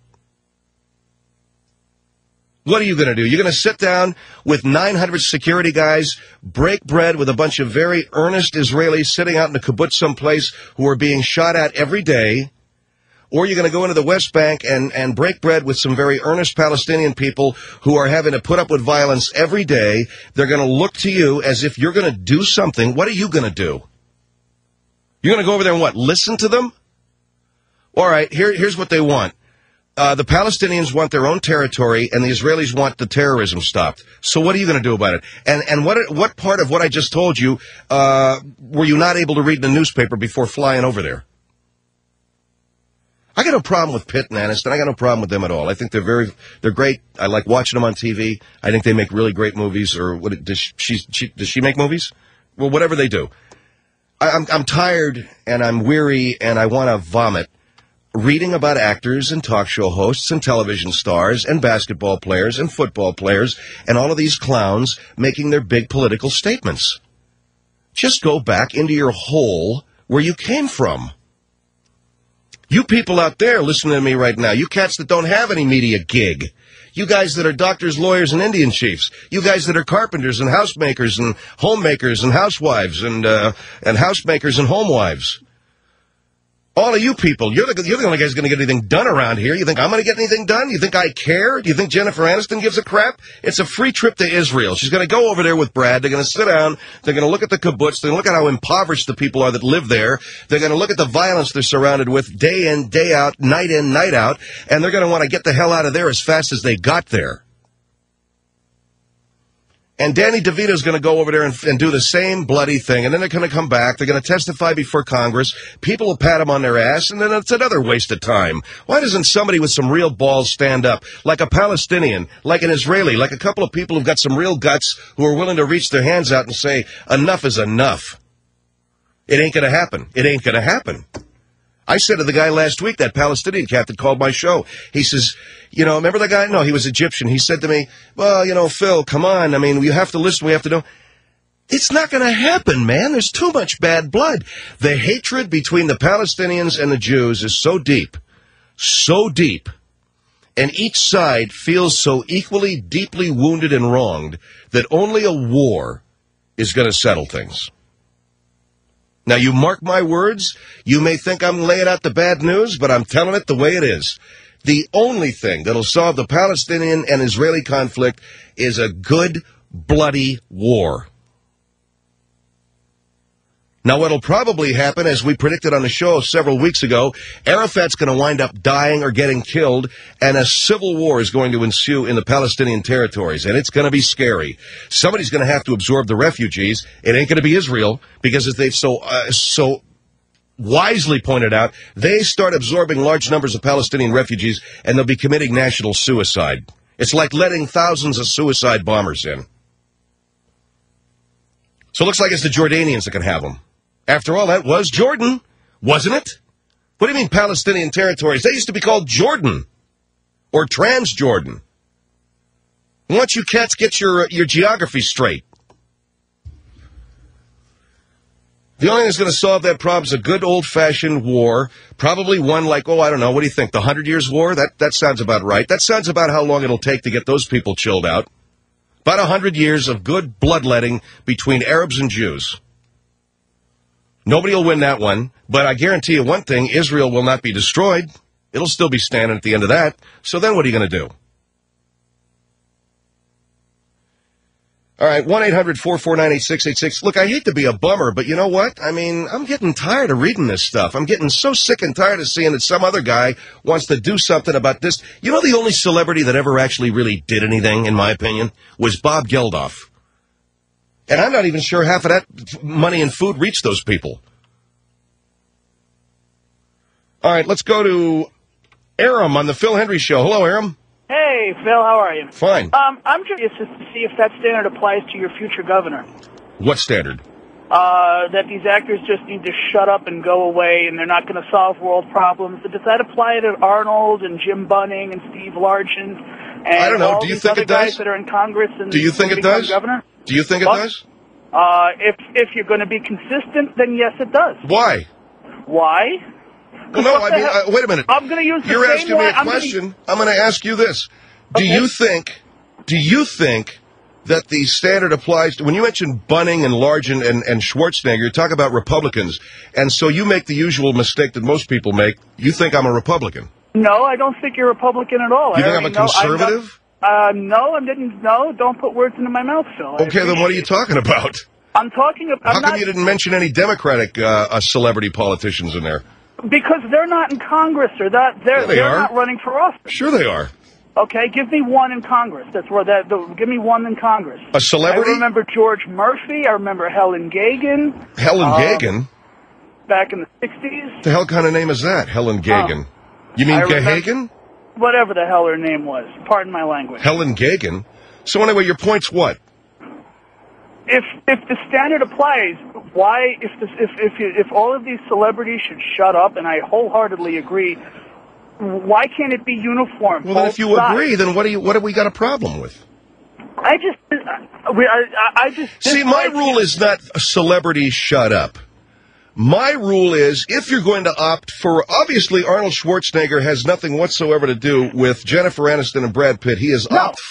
What are you going to do? You're going to sit down with 900 security guys, break bread with a bunch of very earnest Israelis sitting out in a kibbutz someplace who are being shot at every day? Or you're going to go into the West Bank and break bread with some very earnest Palestinian people who are having to put up with violence every day. They're going to look to you as if you're going to do something. What are you going to do? You're going to go over there and what, listen to them? All right, here's what they want. The Palestinians want their own territory, and the Israelis want the terrorism stopped. So what are you going to do about it? And what part of what I just told you were you not able to read in the newspaper before flying over there? I got no problem with Pitt and Aniston. I got no problem with them at all. I think they're great. I like watching them on TV. I think they make really great movies. Or does she make movies? Well, whatever they do. I'm tired and I'm weary and I want to vomit reading about actors and talk show hosts and television stars and basketball players and football players and all of these clowns making their big political statements. Just go back into your hole where you came from. You people out there listening to me right now, you cats that don't have any media gig, you guys that are doctors, lawyers, and Indian chiefs, you guys that are carpenters and housemakers and homemakers and housewives and housemakers and homewives. All of you people, you're the only guys going to get anything done around here. You think I'm going to get anything done? You think I care? Do you think Jennifer Aniston gives a crap? It's a free trip to Israel. She's going to go over there with Brad. They're going to sit down. They're going to look at the kibbutz. They're going to look at how impoverished the people are that live there. They're going to look at the violence they're surrounded with day in, day out, night in, night out. And they're going to want to get the hell out of there as fast as they got there. And Danny DeVito's going to go over there and do the same bloody thing. And then they're going to come back. They're going to testify before Congress. People will pat them on their ass. And then it's another waste of time. Why doesn't somebody with some real balls stand up? Like a Palestinian, like an Israeli, like a couple of people who've got some real guts who are willing to reach their hands out and say, enough is enough. It ain't going to happen. It ain't going to happen. I said to the guy last week, that Palestinian cat that called my show, he says, you know, remember the guy? No, he was Egyptian. He said to me, well, you know, Phil, come on. I mean, you have to listen. We have to know. It's not going to happen, man. There's too much bad blood. The hatred between the Palestinians and the Jews is so deep, and each side feels so equally deeply wounded and wronged that only a war is going to settle things. Now, you mark my words, you may think I'm laying out the bad news, but I'm telling it the way it is. The only thing that'll solve the Palestinian and Israeli conflict is a good, bloody war. Now, what'll probably happen, as we predicted on the show several weeks ago, Arafat's going to wind up dying or getting killed, and a civil war is going to ensue in the Palestinian territories, and it's going to be scary. Somebody's going to have to absorb the refugees. It ain't going to be Israel, because as they've so wisely pointed out, they start absorbing large numbers of Palestinian refugees, and they'll be committing national suicide. It's like letting thousands of suicide bombers in. So it looks like it's the Jordanians that can have them. After all, that was Jordan, wasn't it? What do you mean Palestinian territories? They used to be called Jordan or Transjordan. Why don't you cats get your geography straight? The only thing that's going to solve that problem is a good old-fashioned war, probably one like, I don't know, what do you think, the 100 Years' War? That sounds about right. That sounds about how long it'll take to get those people chilled out. About 100 years of good bloodletting between Arabs and Jews. Nobody will win that one, but I guarantee you one thing, Israel will not be destroyed. It'll still be standing at the end of that. So then what are you going to do? All right, 1-800-449-8686. Look, I hate to be a bummer, but you know what? I mean, I'm getting tired of reading this stuff. I'm getting so sick and tired of seeing that some other guy wants to do something about this. You know, the only celebrity that ever actually really did anything, in my opinion, was Bob Geldof. And I'm not even sure half of that money and food reached those people. All right, let's go to Aram on the Phil Hendry Show. Hello, Aram. Hey, Phil, how are you? Fine. I'm curious to see if that standard applies to your future governor. What standard? That these actors just need to shut up and go away and they're not going to solve world problems. Does that apply to Arnold and Jim Bunning and Steve Largent and I don't know. all Do you these think other it does? guys that are in Congress and Do you think it does? Governor? Do you think it does? If you're going to be consistent, then yes, it does. Why? Why? Well, no, I mean, wait a minute. I'm going to use the You're same asking me a one. question. I'm going to ask you this. Do you think that the standard applies to, when you mention Bunning and Largent and Schwarzenegger, you're talking about Republicans, and so you make the usual mistake that most people make. You think I'm a Republican. No, I don't think you're Republican at all. You think I'm a conservative? No, I didn't. No, don't put words into my mouth, Phil. Okay, then what are you talking about? I'm talking about. How come you didn't mention any Democratic celebrity politicians in there? Because they're not in Congress, or they're not running for office. Sure they are. Okay, give me one in Congress. That's where give me one in Congress. A celebrity? I remember George Murphy. I remember Helen Gagin. Helen Gagin? Back in the 60s. What the hell kind of name is that, Helen Gagin? You mean Gahagan? Whatever the hell her name was. Pardon my language. Helen Gagin? So anyway, your point's what? If the standard applies, why if all of these celebrities should shut up, and I wholeheartly agree, why can't it be uniform? Well, then if you agree, then what do we got a problem with? I just see. My rule is not celebrities shut up. My rule is if you're going to opt for, obviously Arnold Schwarzenegger has nothing whatsoever to do with Jennifer Aniston and Brad Pitt. He has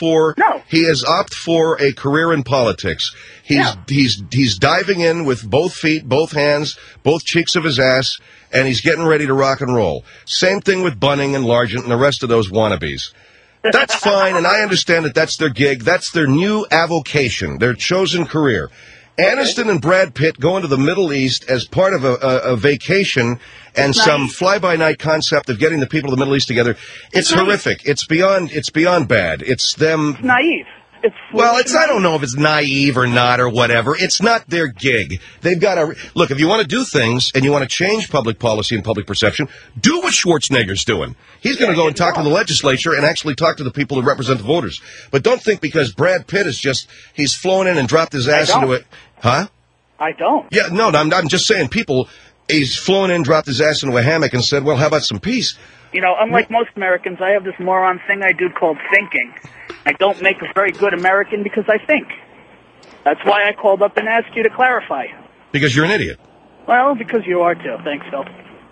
opted for a career in politics. He's diving in with both feet, both hands, both cheeks of his ass, and he's getting ready to rock and roll. Same thing with Bunning and Largent and the rest of those wannabes. That's fine, and I understand that that's their gig. That's their new avocation, their chosen career. Aniston and Brad Pitt going to the Middle East as part of a vacation and some fly-by-night concept of getting the people of the Middle East together. It's horrific. It's beyond bad. It's them. It's naive. I don't know if it's naive or not or whatever. It's not their gig. They've got to look. If you want to do things and you want to change public policy and public perception, do what Schwarzenegger's doing. He's going to go and talk to the legislature and actually talk to the people who represent the voters. But don't think because Brad Pitt is he's flown in and dropped his ass into it. Huh? I don't. Yeah, no, I'm just saying he's flown in, dropped his ass into a hammock and said, well, how about some peace? You know, unlike most Americans, I have this moron thing I do called thinking. I don't make a very good American because I think. That's why I called up and asked you to clarify. Because you're an idiot. Well, because you are too. Thanks, Phil.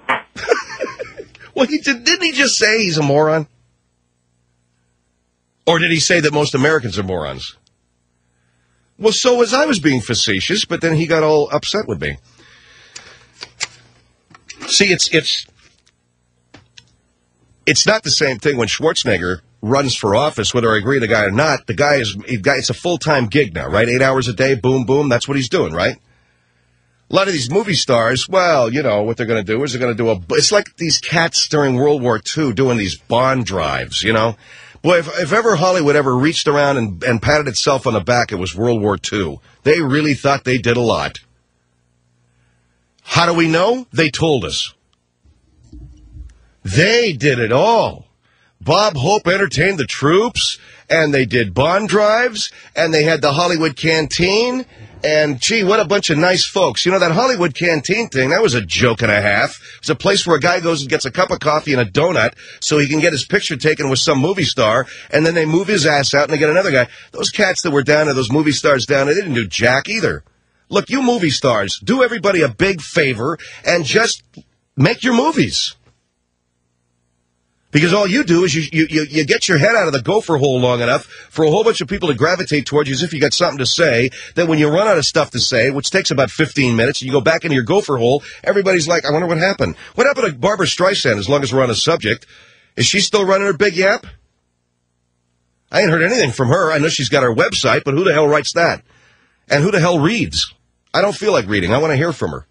Well, didn't he just say he's a moron? Or did he say that most Americans are morons? Well, so was I was being facetious, but then he got all upset with me. See, it's not the same thing when Schwarzenegger runs for office, whether I agree with the guy or not. It's a full-time gig now, right? 8 hours a day, boom, boom. That's what he's doing, right? A lot of these movie stars, well, you know, what they're going to do is they're going to do it's like these cats during World War II doing these bond drives, you know? Boy, if ever Hollywood ever reached around and patted itself on the back, it was World War II. They really thought they did a lot. How do we know? They told us. They did it all. Bob Hope entertained the troops, and they did bond drives, and they had the Hollywood Canteen, and, gee, what a bunch of nice folks. You know, that Hollywood Canteen thing, that was a joke and a half. It's a place where a guy goes and gets a cup of coffee and a donut so he can get his picture taken with some movie star, and then they move his ass out and they get another guy. Those cats that were down there, those movie stars down there, they didn't do jack either. Look, you movie stars, do everybody a big favor and just make your movies. Because all you do is you get your head out of the gopher hole long enough for a whole bunch of people to gravitate towards you as if you got something to say. Then when you run out of stuff to say, which takes about 15 minutes, you go back into your gopher hole, everybody's like, I wonder what happened. What happened to Barbara Streisand, as long as we're on the subject? Is she still running her big yap? I ain't heard anything from her. I know she's got her website, but who the hell writes that? And who the hell reads? I don't feel like reading. I want to hear from her.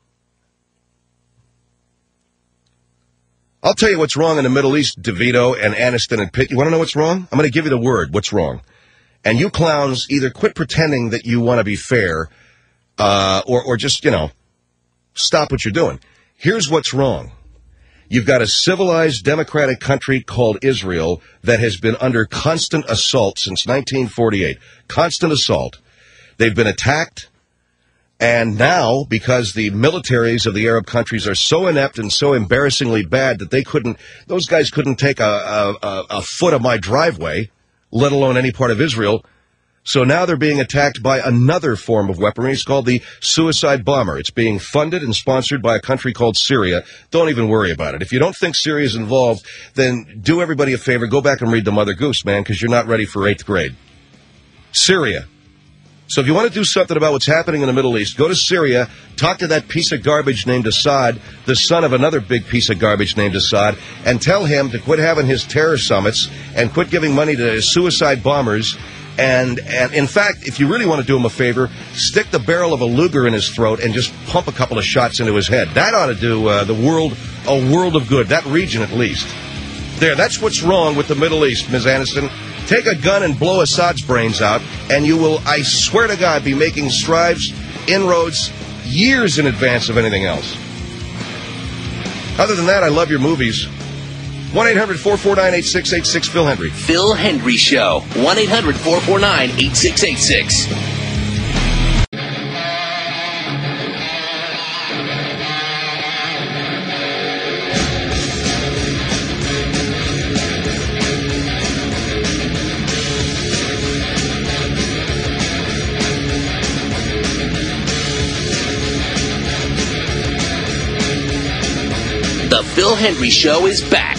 I'll tell you what's wrong in the Middle East, DeVito and Aniston and Pitt. You want to know what's wrong? I'm going to give you the word, what's wrong. And you clowns either quit pretending that you want to be fair, or just, stop what you're doing. Here's what's wrong. You've got a civilized democratic country called Israel that has been under constant assault since 1948. Constant assault. They've been attacked. And now, because the militaries of the Arab countries are so inept and so embarrassingly bad that those guys couldn't take a foot of my driveway, let alone any part of Israel. So now they're being attacked by another form of weaponry. It's called the suicide bomber. It's being funded and sponsored by a country called Syria. Don't even worry about it. If you don't think Syria is involved, then do everybody a favor. Go back and read the Mother Goose, man, because you're not ready for 8th grade. Syria. So if you want to do something about what's happening in the Middle East, go to Syria, talk to that piece of garbage named Assad, the son of another big piece of garbage named Assad, and tell him to quit having his terror summits and quit giving money to suicide bombers. And in fact, if you really want to do him a favor, stick the barrel of a Luger in his throat and just pump a couple of shots into his head. That ought to do the world a world of good, that region at least. There, that's what's wrong with the Middle East, Ms. Aniston. Take a gun and blow Assad's brains out, and you will, I swear to God, be making strides, inroads, years in advance of anything else. Other than that, I love your movies. 1-800-449-8686, Phil Hendry. Phil Hendry Show. 1-800-449-8686. The Phil Hendry Show is back.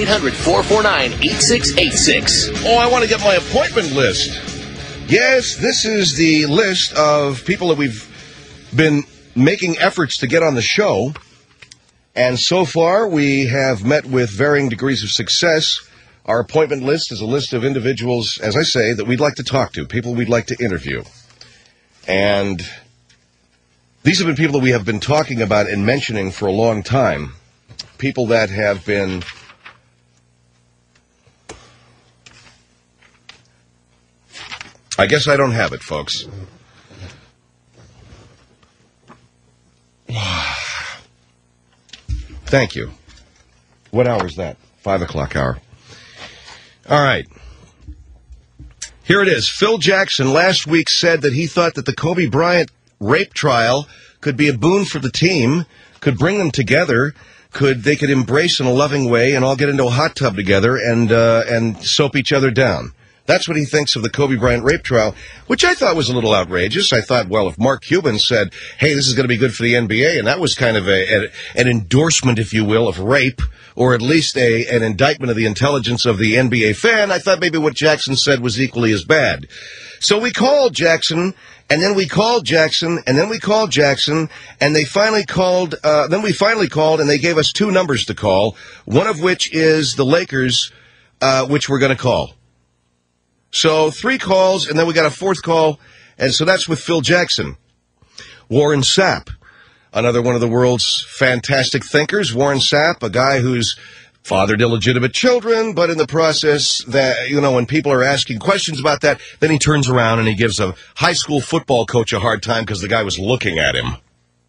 1-800-449-8686. Oh, I want to get my appointment list. Yes, this is the list of people that we've been making efforts to get on the show. And so far, we have met with varying degrees of success. Our appointment list is a list of individuals, as I say, that we'd like to talk to, people we'd like to interview. And these have been people that we have been talking about and mentioning for a long time. People that have been I guess I don't have it, folks. Thank you. What hour is that? 5 o'clock hour. All right. Here it is. Phil Jackson last week said that he thought that the Kobe Bryant rape trial could be a boon for the team, could bring them together, they could embrace in a loving way and all get into a hot tub together and soap each other down. That's what he thinks of the Kobe Bryant rape trial, which I thought was a little outrageous. I thought, well, if Mark Cuban said, hey, this is going to be good for the NBA, and that was kind of an endorsement, if you will, of rape, or at least an indictment of the intelligence of the NBA fan, I thought maybe what Jackson said was equally as bad. So we called Jackson, and then we called Jackson, and then we called Jackson, and they finally called, then we finally called, and they gave us two numbers to call, one of which is the Lakers, which we're going to call. So 3 calls, and then we got a 4th call, and so that's with Phil Jackson. Warren Sapp, another one of the world's fantastic thinkers. Warren Sapp, a guy who's fathered illegitimate children, but in the process that, when people are asking questions about that, then he turns around and he gives a high school football coach a hard time because the guy was looking at him.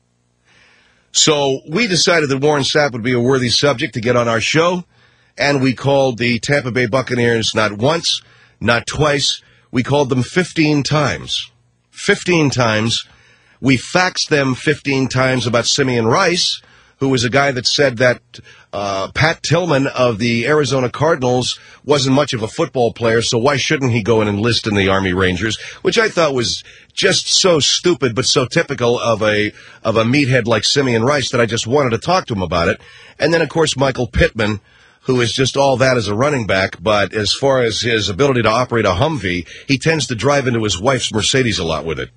So we decided that Warren Sapp would be a worthy subject to get on our show, and we called the Tampa Bay Buccaneers not once, not twice. We called them 15 times. 15 times. We faxed them 15 times about Simeon Rice, who was a guy that said that Pat Tillman of the Arizona Cardinals wasn't much of a football player, so why shouldn't he go and enlist in the Army Rangers, which I thought was just so stupid but so typical of a meathead like Simeon Rice that I just wanted to talk to him about it. And then, of course, Michael Pittman, who is just all that as a running back, but as far as his ability to operate a Humvee, he tends to drive into his wife's Mercedes a lot with it.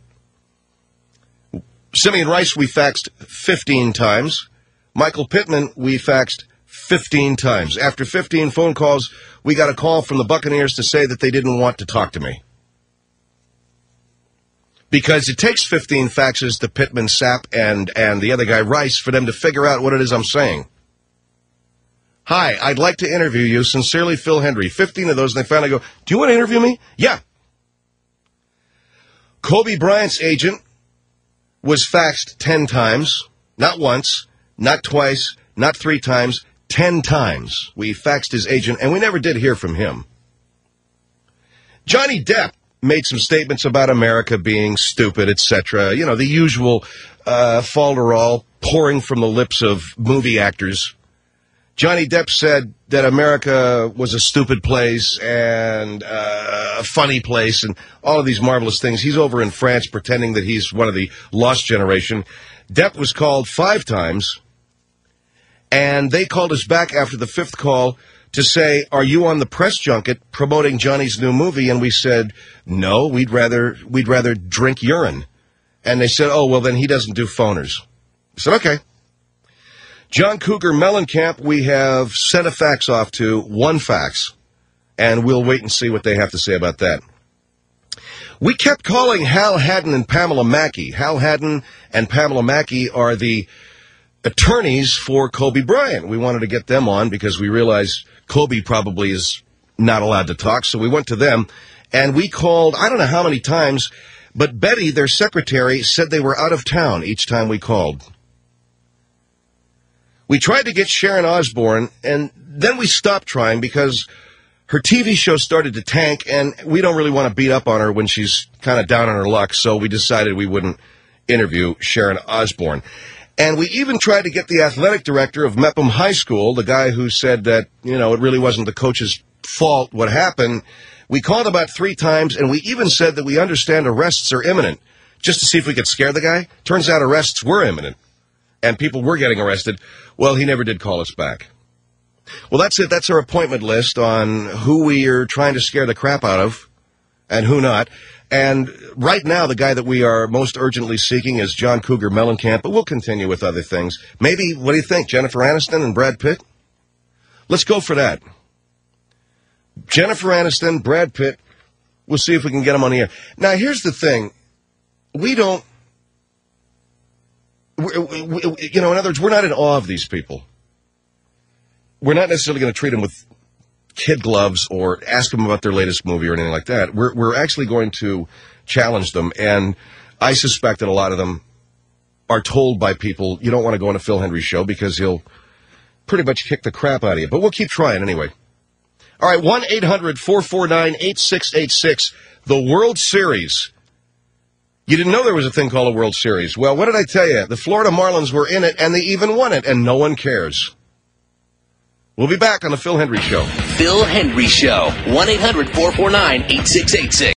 Simeon Rice we faxed 15 times. Michael Pittman we faxed 15 times. After 15 phone calls, we got a call from the Buccaneers to say that they didn't want to talk to me. Because it takes 15 faxes to Pittman, Sapp, and the other guy, Rice, for them to figure out what it is I'm saying. Hi, I'd like to interview you. Sincerely, Phil Hendry. 15 of those, and they finally go, do you want to interview me? Yeah. Kobe Bryant's agent was faxed 10 times. Not once, not twice, not 3 times, 10 times. We faxed his agent, and we never did hear from him. Johnny Depp made some statements about America being stupid, etc. You know, the usual falderall pouring from the lips of movie actors. Johnny Depp said that America was a stupid place and a funny place and all of these marvelous things. He's over in France pretending that he's one of the lost generation. Depp was called 5 times, and they called us back after the 5th call to say, are you on the press junket promoting Johnny's new movie? And we said, no, we'd rather drink urine. And they said, oh, well, then he doesn't do phoners. I said, okay. John Cougar Mellencamp, we have sent a fax off to, 1 fax, and we'll wait and see what they have to say about that. We kept calling Hal Haddon and Pamela Mackey. Hal Haddon and Pamela Mackey are the attorneys for Kobe Bryant. We wanted to get them on because we realized Kobe probably is not allowed to talk, so we went to them, and we called, I don't know how many times, but Betty, their secretary, said they were out of town each time we called. We tried to get Sharon Osbourne, and then we stopped trying because her TV show started to tank, and we don't really want to beat up on her when she's kind of down on her luck, so we decided we wouldn't interview Sharon Osbourne. And we even tried to get the athletic director of Mepham High School, the guy who said that, you know, it really wasn't the coach's fault what happened. We called about 3 times, and we even said that we understand arrests are imminent, just to see if we could scare the guy. Turns out arrests were imminent, and people were getting arrested. Well, he never did call us back. Well, that's it. That's our appointment list on who we are trying to scare the crap out of and who not. And right now, the guy that we are most urgently seeking is John Cougar Mellencamp, but we'll continue with other things. Maybe, what do you think, Jennifer Aniston and Brad Pitt? Let's go for that. Jennifer Aniston, Brad Pitt, we'll see if we can get them on the air. Now, here's the thing. We don't, you know, in other words, we're not in awe of these people. We're not necessarily going to treat them with kid gloves or ask them about their latest movie or anything like that. We're actually going to challenge them, and I suspect that a lot of them are told by people, you don't want to go on a Phil Hendry show because he'll pretty much kick the crap out of you. But we'll keep trying anyway. All right, 1-800-449-8686, the World Series. You didn't know there was a thing called a World Series. Well, what did I tell you? The Florida Marlins were in it, and they even won it, and no one cares. We'll be back on the Phil Hendry Show. Phil Hendry Show. 1-800-449-8686.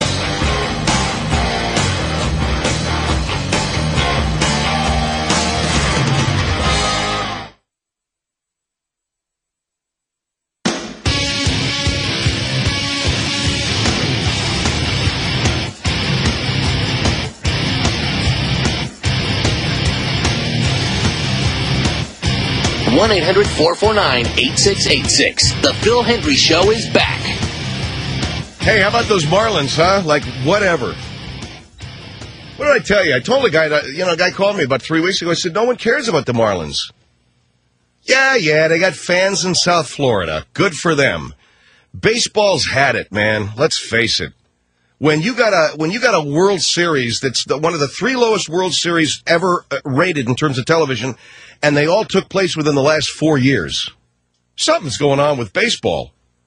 One 1-800-449-8686. The Phil Hendry Show is back. Hey, how about those Marlins, huh? Like, whatever. What did I tell you? I told a guy that, you know, a guy called me about 3 weeks ago. I said, no one cares about the Marlins. Yeah, they got fans in South Florida. Good for them. Baseball's had it, man. Let's face it. When you got a World Series that's one of the 3 lowest World Series ever rated in terms of television, and they all took place within the last 4 years, something's going on with baseball.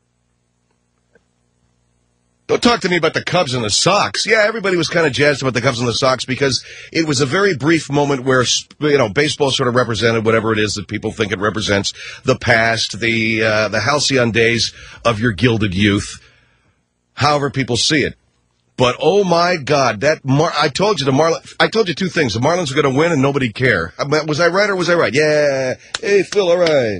Don't talk to me about the Cubs and the Sox. Yeah, everybody was kind of jazzed about the Cubs and the Sox because it was a very brief moment where, you know, baseball sort of represented whatever it is that people think it represents, the past, the halcyon days of your gilded youth, however people see it. But, oh, my God, I told you I told you 2 things. The Marlins were going to win and nobody'd care. Was I right or was I right? Yeah. Hey, Phil, all right.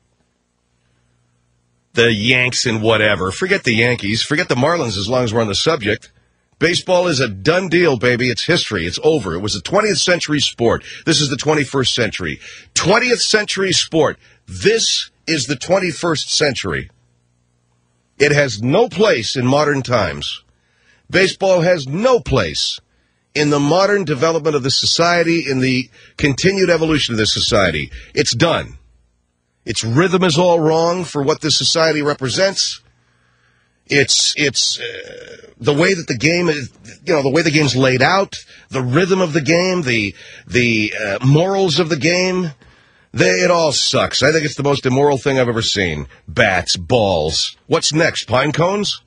The Yanks and whatever. Forget the Yankees. Forget the Marlins as long as we're on the subject. Baseball is a done deal, baby. It's history. It's over. It was a 20th century sport. This is the 21st century. 20th century sport. This is the 21st century. It has no place in modern times. Baseball has no place in the modern development of the society, in the continued evolution of this society. It's done. Its rhythm is all wrong for what this society represents. It's the way that the game is, the way the game's laid out, the rhythm of the game, the morals of the game. It all sucks. I think it's the most immoral thing I've ever seen. Bats, balls. What's next? Pine cones?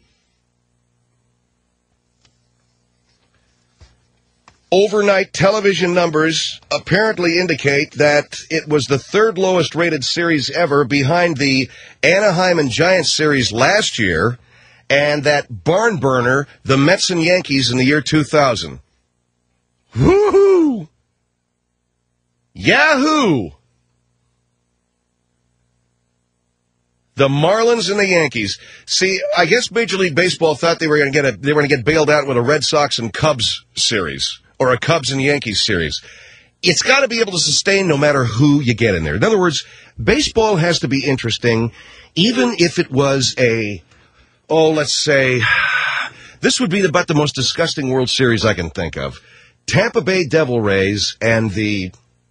Overnight television numbers apparently indicate that it was the third lowest rated series ever, behind the Anaheim and Giants series last year and that barn burner, the Mets and Yankees in the year 2000. Woohoo! Yahoo! The Marlins and the Yankees. See, I guess Major League Baseball thought they were going to get bailed out with a Red Sox and Cubs series, or a Cubs and Yankees series. It's got to be able to sustain no matter who you get in there. In other words, baseball has to be interesting, even if it was let's say, this would be about the most disgusting World Series I can think of. Tampa Bay Devil Rays and the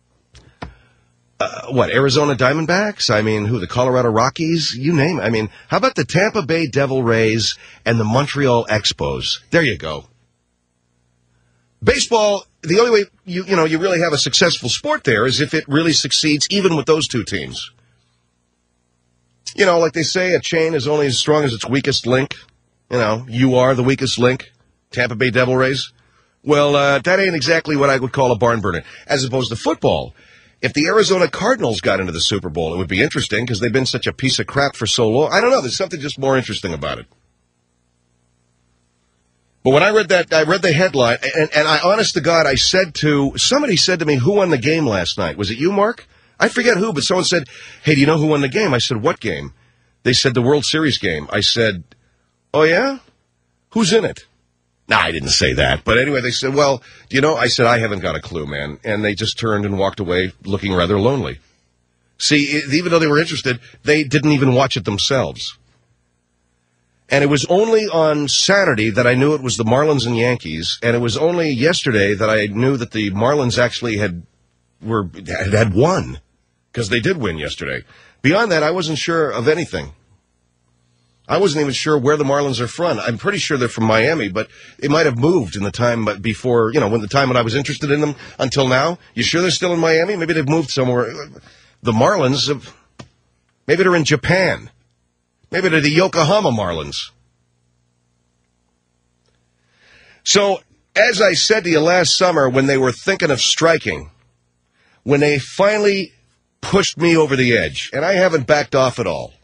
Arizona Diamondbacks? I mean, the Colorado Rockies? You name it. I mean, how about the Tampa Bay Devil Rays and the Montreal Expos? There you go. Baseball, the only way you really have a successful sport there is if it really succeeds even with those two teams. Like they say, a chain is only as strong as its weakest link. You are the weakest link, Tampa Bay Devil Rays. Well, that ain't exactly what I would call a barn burner. As opposed to football. If the Arizona Cardinals got into the Super Bowl, it would be interesting because they've been such a piece of crap for so long. I don't know. There's something just more interesting about it. But when I read the headline, and I, honest to God, somebody said to me, who won the game last night? Was it you, Mark? I forget who, but someone said, hey, do you know who won the game? I said, what game? They said the World Series game. I said, oh, yeah? Who's in it? No, I didn't say that. But anyway, they said, well, do you know? I said, I haven't got a clue, man. And they just turned and walked away looking rather lonely. See, even though they were interested, they didn't even watch it themselves. And it was only on Saturday that I knew it was the Marlins and Yankees. And it was only yesterday that I knew that the Marlins actually had won. Because they did win yesterday. Beyond that, I wasn't sure of anything. I wasn't even sure where the Marlins are from. I'm pretty sure they're from Miami, but it might have moved in the time before, when I was interested in them until now. You sure they're still in Miami? Maybe they've moved somewhere. The Marlins, maybe they're in Japan. Maybe they're the Yokohama Marlins. So, as I said to you last summer when they were thinking of striking, when they finally pushed me over the edge, and I haven't backed off at all.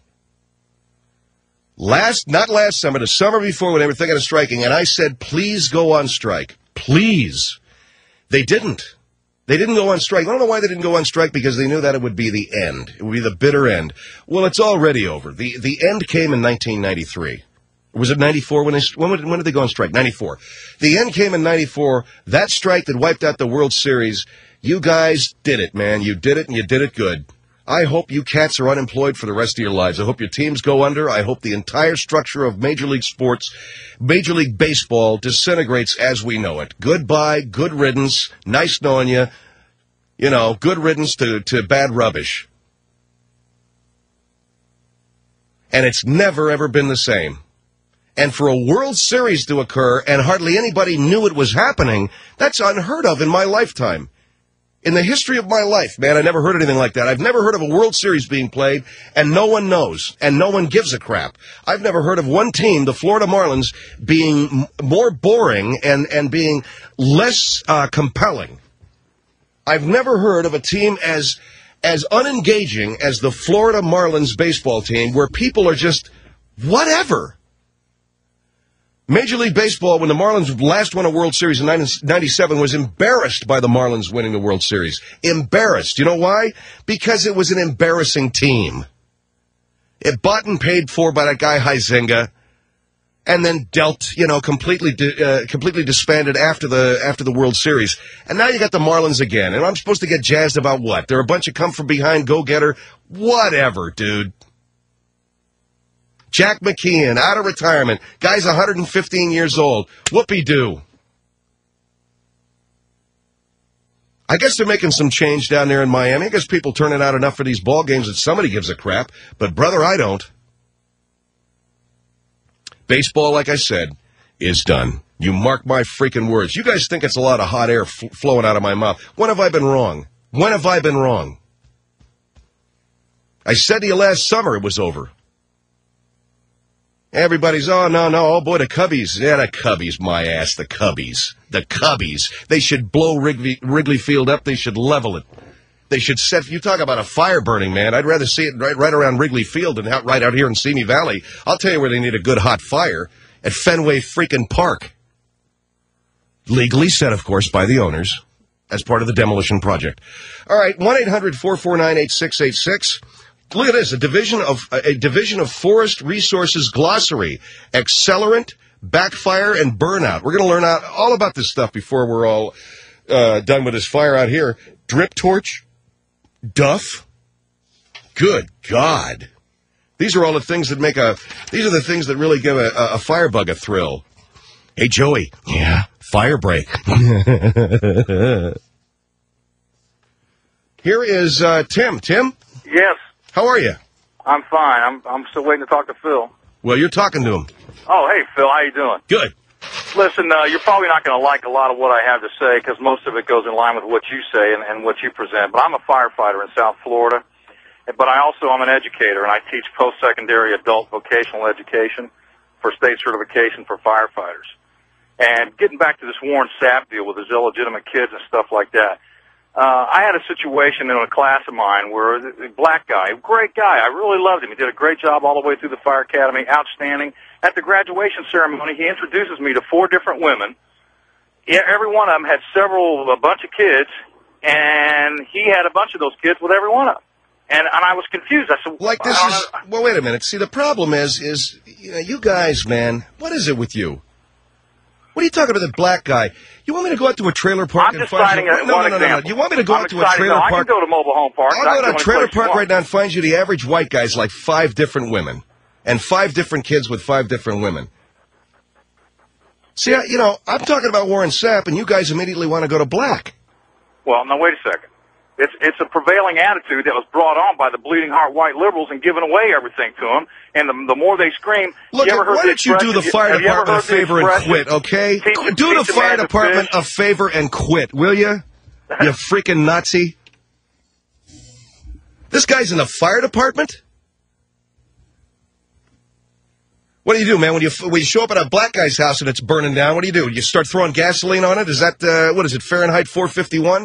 Not last summer, the summer before when they were thinking of striking, and I said, please go on strike. Please. They didn't. They didn't go on strike. I don't know why they didn't go on strike, because they knew that it would be the end. It would be the bitter end. Well, it's already over. The end came in 1993. Was it 94 when did they go on strike? 94. The end came in 94. That strike that wiped out the World Series, you guys did it, man. You did it, and you did it good. I hope you cats are unemployed for the rest of your lives. I hope your teams go under. I hope the entire structure of Major League Sports, Major League Baseball, disintegrates as we know it. Goodbye, good riddance, nice knowing you. Good riddance to bad rubbish. And it's never, ever been the same. And for a World Series to occur and hardly anybody knew it was happening, that's unheard of in my lifetime. In the history of my life, man, I never heard anything like that. I've never heard of a World Series being played, and no one knows, and no one gives a crap. I've never heard of one team, the Florida Marlins, being more boring and being less compelling. I've never heard of a team as unengaging as the Florida Marlins baseball team, where people are just whatever. Major League Baseball, when the Marlins last won a World Series in 97, was embarrassed by the Marlins winning the World Series. Embarrassed. You know why? Because it was an embarrassing team. It bought and paid for by that guy Huizenga. and then dealt, completely disbanded after the World Series. And now you got the Marlins again, and I'm supposed to get jazzed about what? They're a bunch of come-from-behind go-getter? Whatever, dude. Jack McKeon, out of retirement. Guy's 115 years old. Whoopee-doo. I guess they're making some change down there in Miami. I guess people turn it out enough for these ball games that somebody gives a crap. But, brother, I don't. Baseball, like I said, is done. You mark my freaking words. You guys think it's a lot of hot air flowing out of my mouth. When have I been wrong? When have I been wrong? I said to you last summer it was over. Everybody's, oh boy, the Cubbies. Yeah, the Cubbies, my ass, the Cubbies. The Cubbies. They should blow Wrigley Field up. They should level it. They should set, you talk about a fire burning, man. I'd rather see it right around Wrigley Field than right out here in Simi Valley. I'll tell you where they need a good hot fire, at Fenway freaking Park. Legally set, of course, by the owners as part of the demolition project. All right, 1-800-449-8686. Look at this, a division of Forest Resources glossary, accelerant, backfire, and burnout. We're going to learn out all about this stuff before we're all done with this fire out here. Drip torch, duff. Good God. These are all the things that these are the things that really give a firebug a thrill. Hey, Joey. Yeah, fire break. Here is Tim. Tim? Yes. How are you? I'm fine. I'm still waiting to talk to Phil. Well, you're talking to him. Oh, hey, Phil. How you doing? Good. Listen, you're probably not going to like a lot of what I have to say because most of it goes in line with what you say and what you present. But I'm a firefighter in South Florida. But I'm an educator, and I teach post-secondary adult vocational education for state certification for firefighters. And getting back to this Warren Sapp deal with his illegitimate kids and stuff like that, I had a situation in a class of mine where a black guy, great guy, I really loved him. He did a great job all the way through the fire academy, outstanding. At the graduation ceremony, he introduces me to 4 different women. Every one of them had a bunch of kids, and he had a bunch of those kids with every one of them. And I was confused. I said, well, wait a minute. See, the problem is you guys, man, what is it with you? What are you talking about, the black guy? You want me to go out to a trailer park and find you? No. You want me to go out to a trailer park? I can go to mobile home park. I'll go to a trailer park right now and find you the average white guy's like 5 different women and 5 different kids with 5 different women. See, I'm talking about Warren Sapp, and you guys immediately want to go to black. Well, now, wait a second. It's a prevailing attitude that was brought on by the bleeding heart white liberals and giving away everything to them. And the more they scream, look, why don't you do the fire department a favor and quit, okay? Do the fire department a favor and quit, will you? You freaking Nazi. This guy's in the fire department? What do you do, man? When you show up at a black guy's house and it's burning down, what do? You start throwing gasoline on it? Is that, what is it, Fahrenheit 451?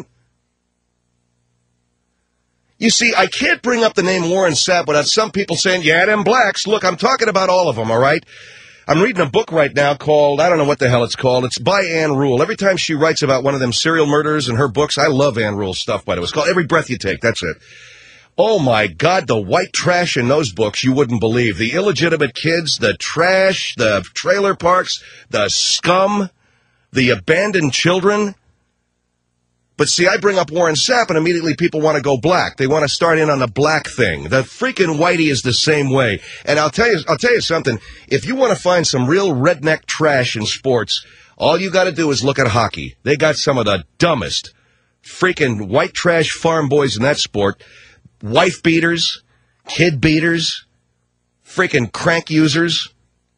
You see, I can't bring up the name Warren Sapp without some people saying, yeah, them blacks. Look, I'm talking about all of them, all right? I'm reading a book right now called, I don't know what the hell it's called. It's by Ann Rule. Every time she writes about one of them serial murders in her books, I love Ann Rule's stuff, by the way. It's called Every Breath You Take. That's it. Oh, my God, the white trash in those books you wouldn't believe. The illegitimate kids, the trash, the trailer parks, the scum, the abandoned children. But see, I bring up Warren Sapp, and immediately people want to go black. They want to start in on the black thing. The freaking whitey is the same way. And I'll tell you something. If you want to find some real redneck trash in sports, all you got to do is look at hockey. They got some of the dumbest freaking white trash farm boys in that sport. Wife beaters, kid beaters, freaking crank users.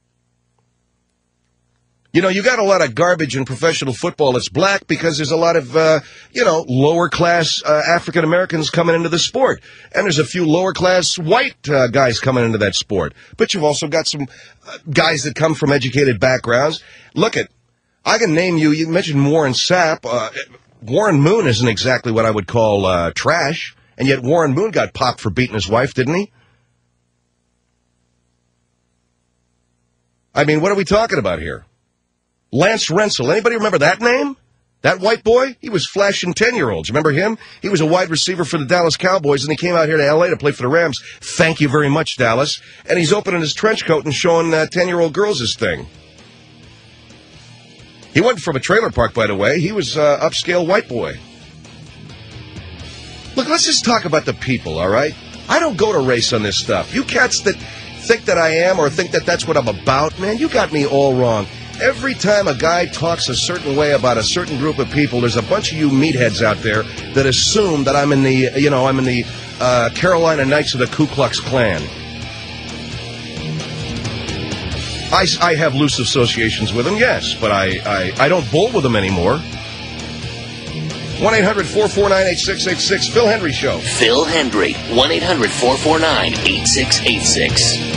You got a lot of garbage in professional football that's black because there's a lot of, lower-class African Americans coming into the sport. And there's a few lower-class white guys coming into that sport. But you've also got some guys that come from educated backgrounds. I can name you mentioned Warren Sapp. Warren Moon isn't exactly what I would call trash. And yet Warren Moon got popped for beating his wife, didn't he? I mean, what are we talking about here? Lance Rensel. Anybody remember that name? That white boy, he was flashing 10-year-olds. Remember him? He was a wide receiver for the Dallas Cowboys, and he came out here to L.A. to play for the Rams. Thank you very much, Dallas. And he's opening his trench coat and showing 10-year-old girls his thing. He wasn't from a trailer park, by the way. He was upscale white boy. Look, let's just talk about the people, all right? I don't go to race on this stuff. You cats that think that I am or think that that's what I'm about, man, you got me all wrong. Every time a guy talks a certain way about a certain group of people, there's a bunch of you meatheads out there that assume that I'm in the Carolina Knights of the Ku Klux Klan. I have loose associations with them, yes, but I don't bowl with them anymore. 1-800-449-8686, Phil Hendry Show. Phil Hendry, 1-800-449-8686.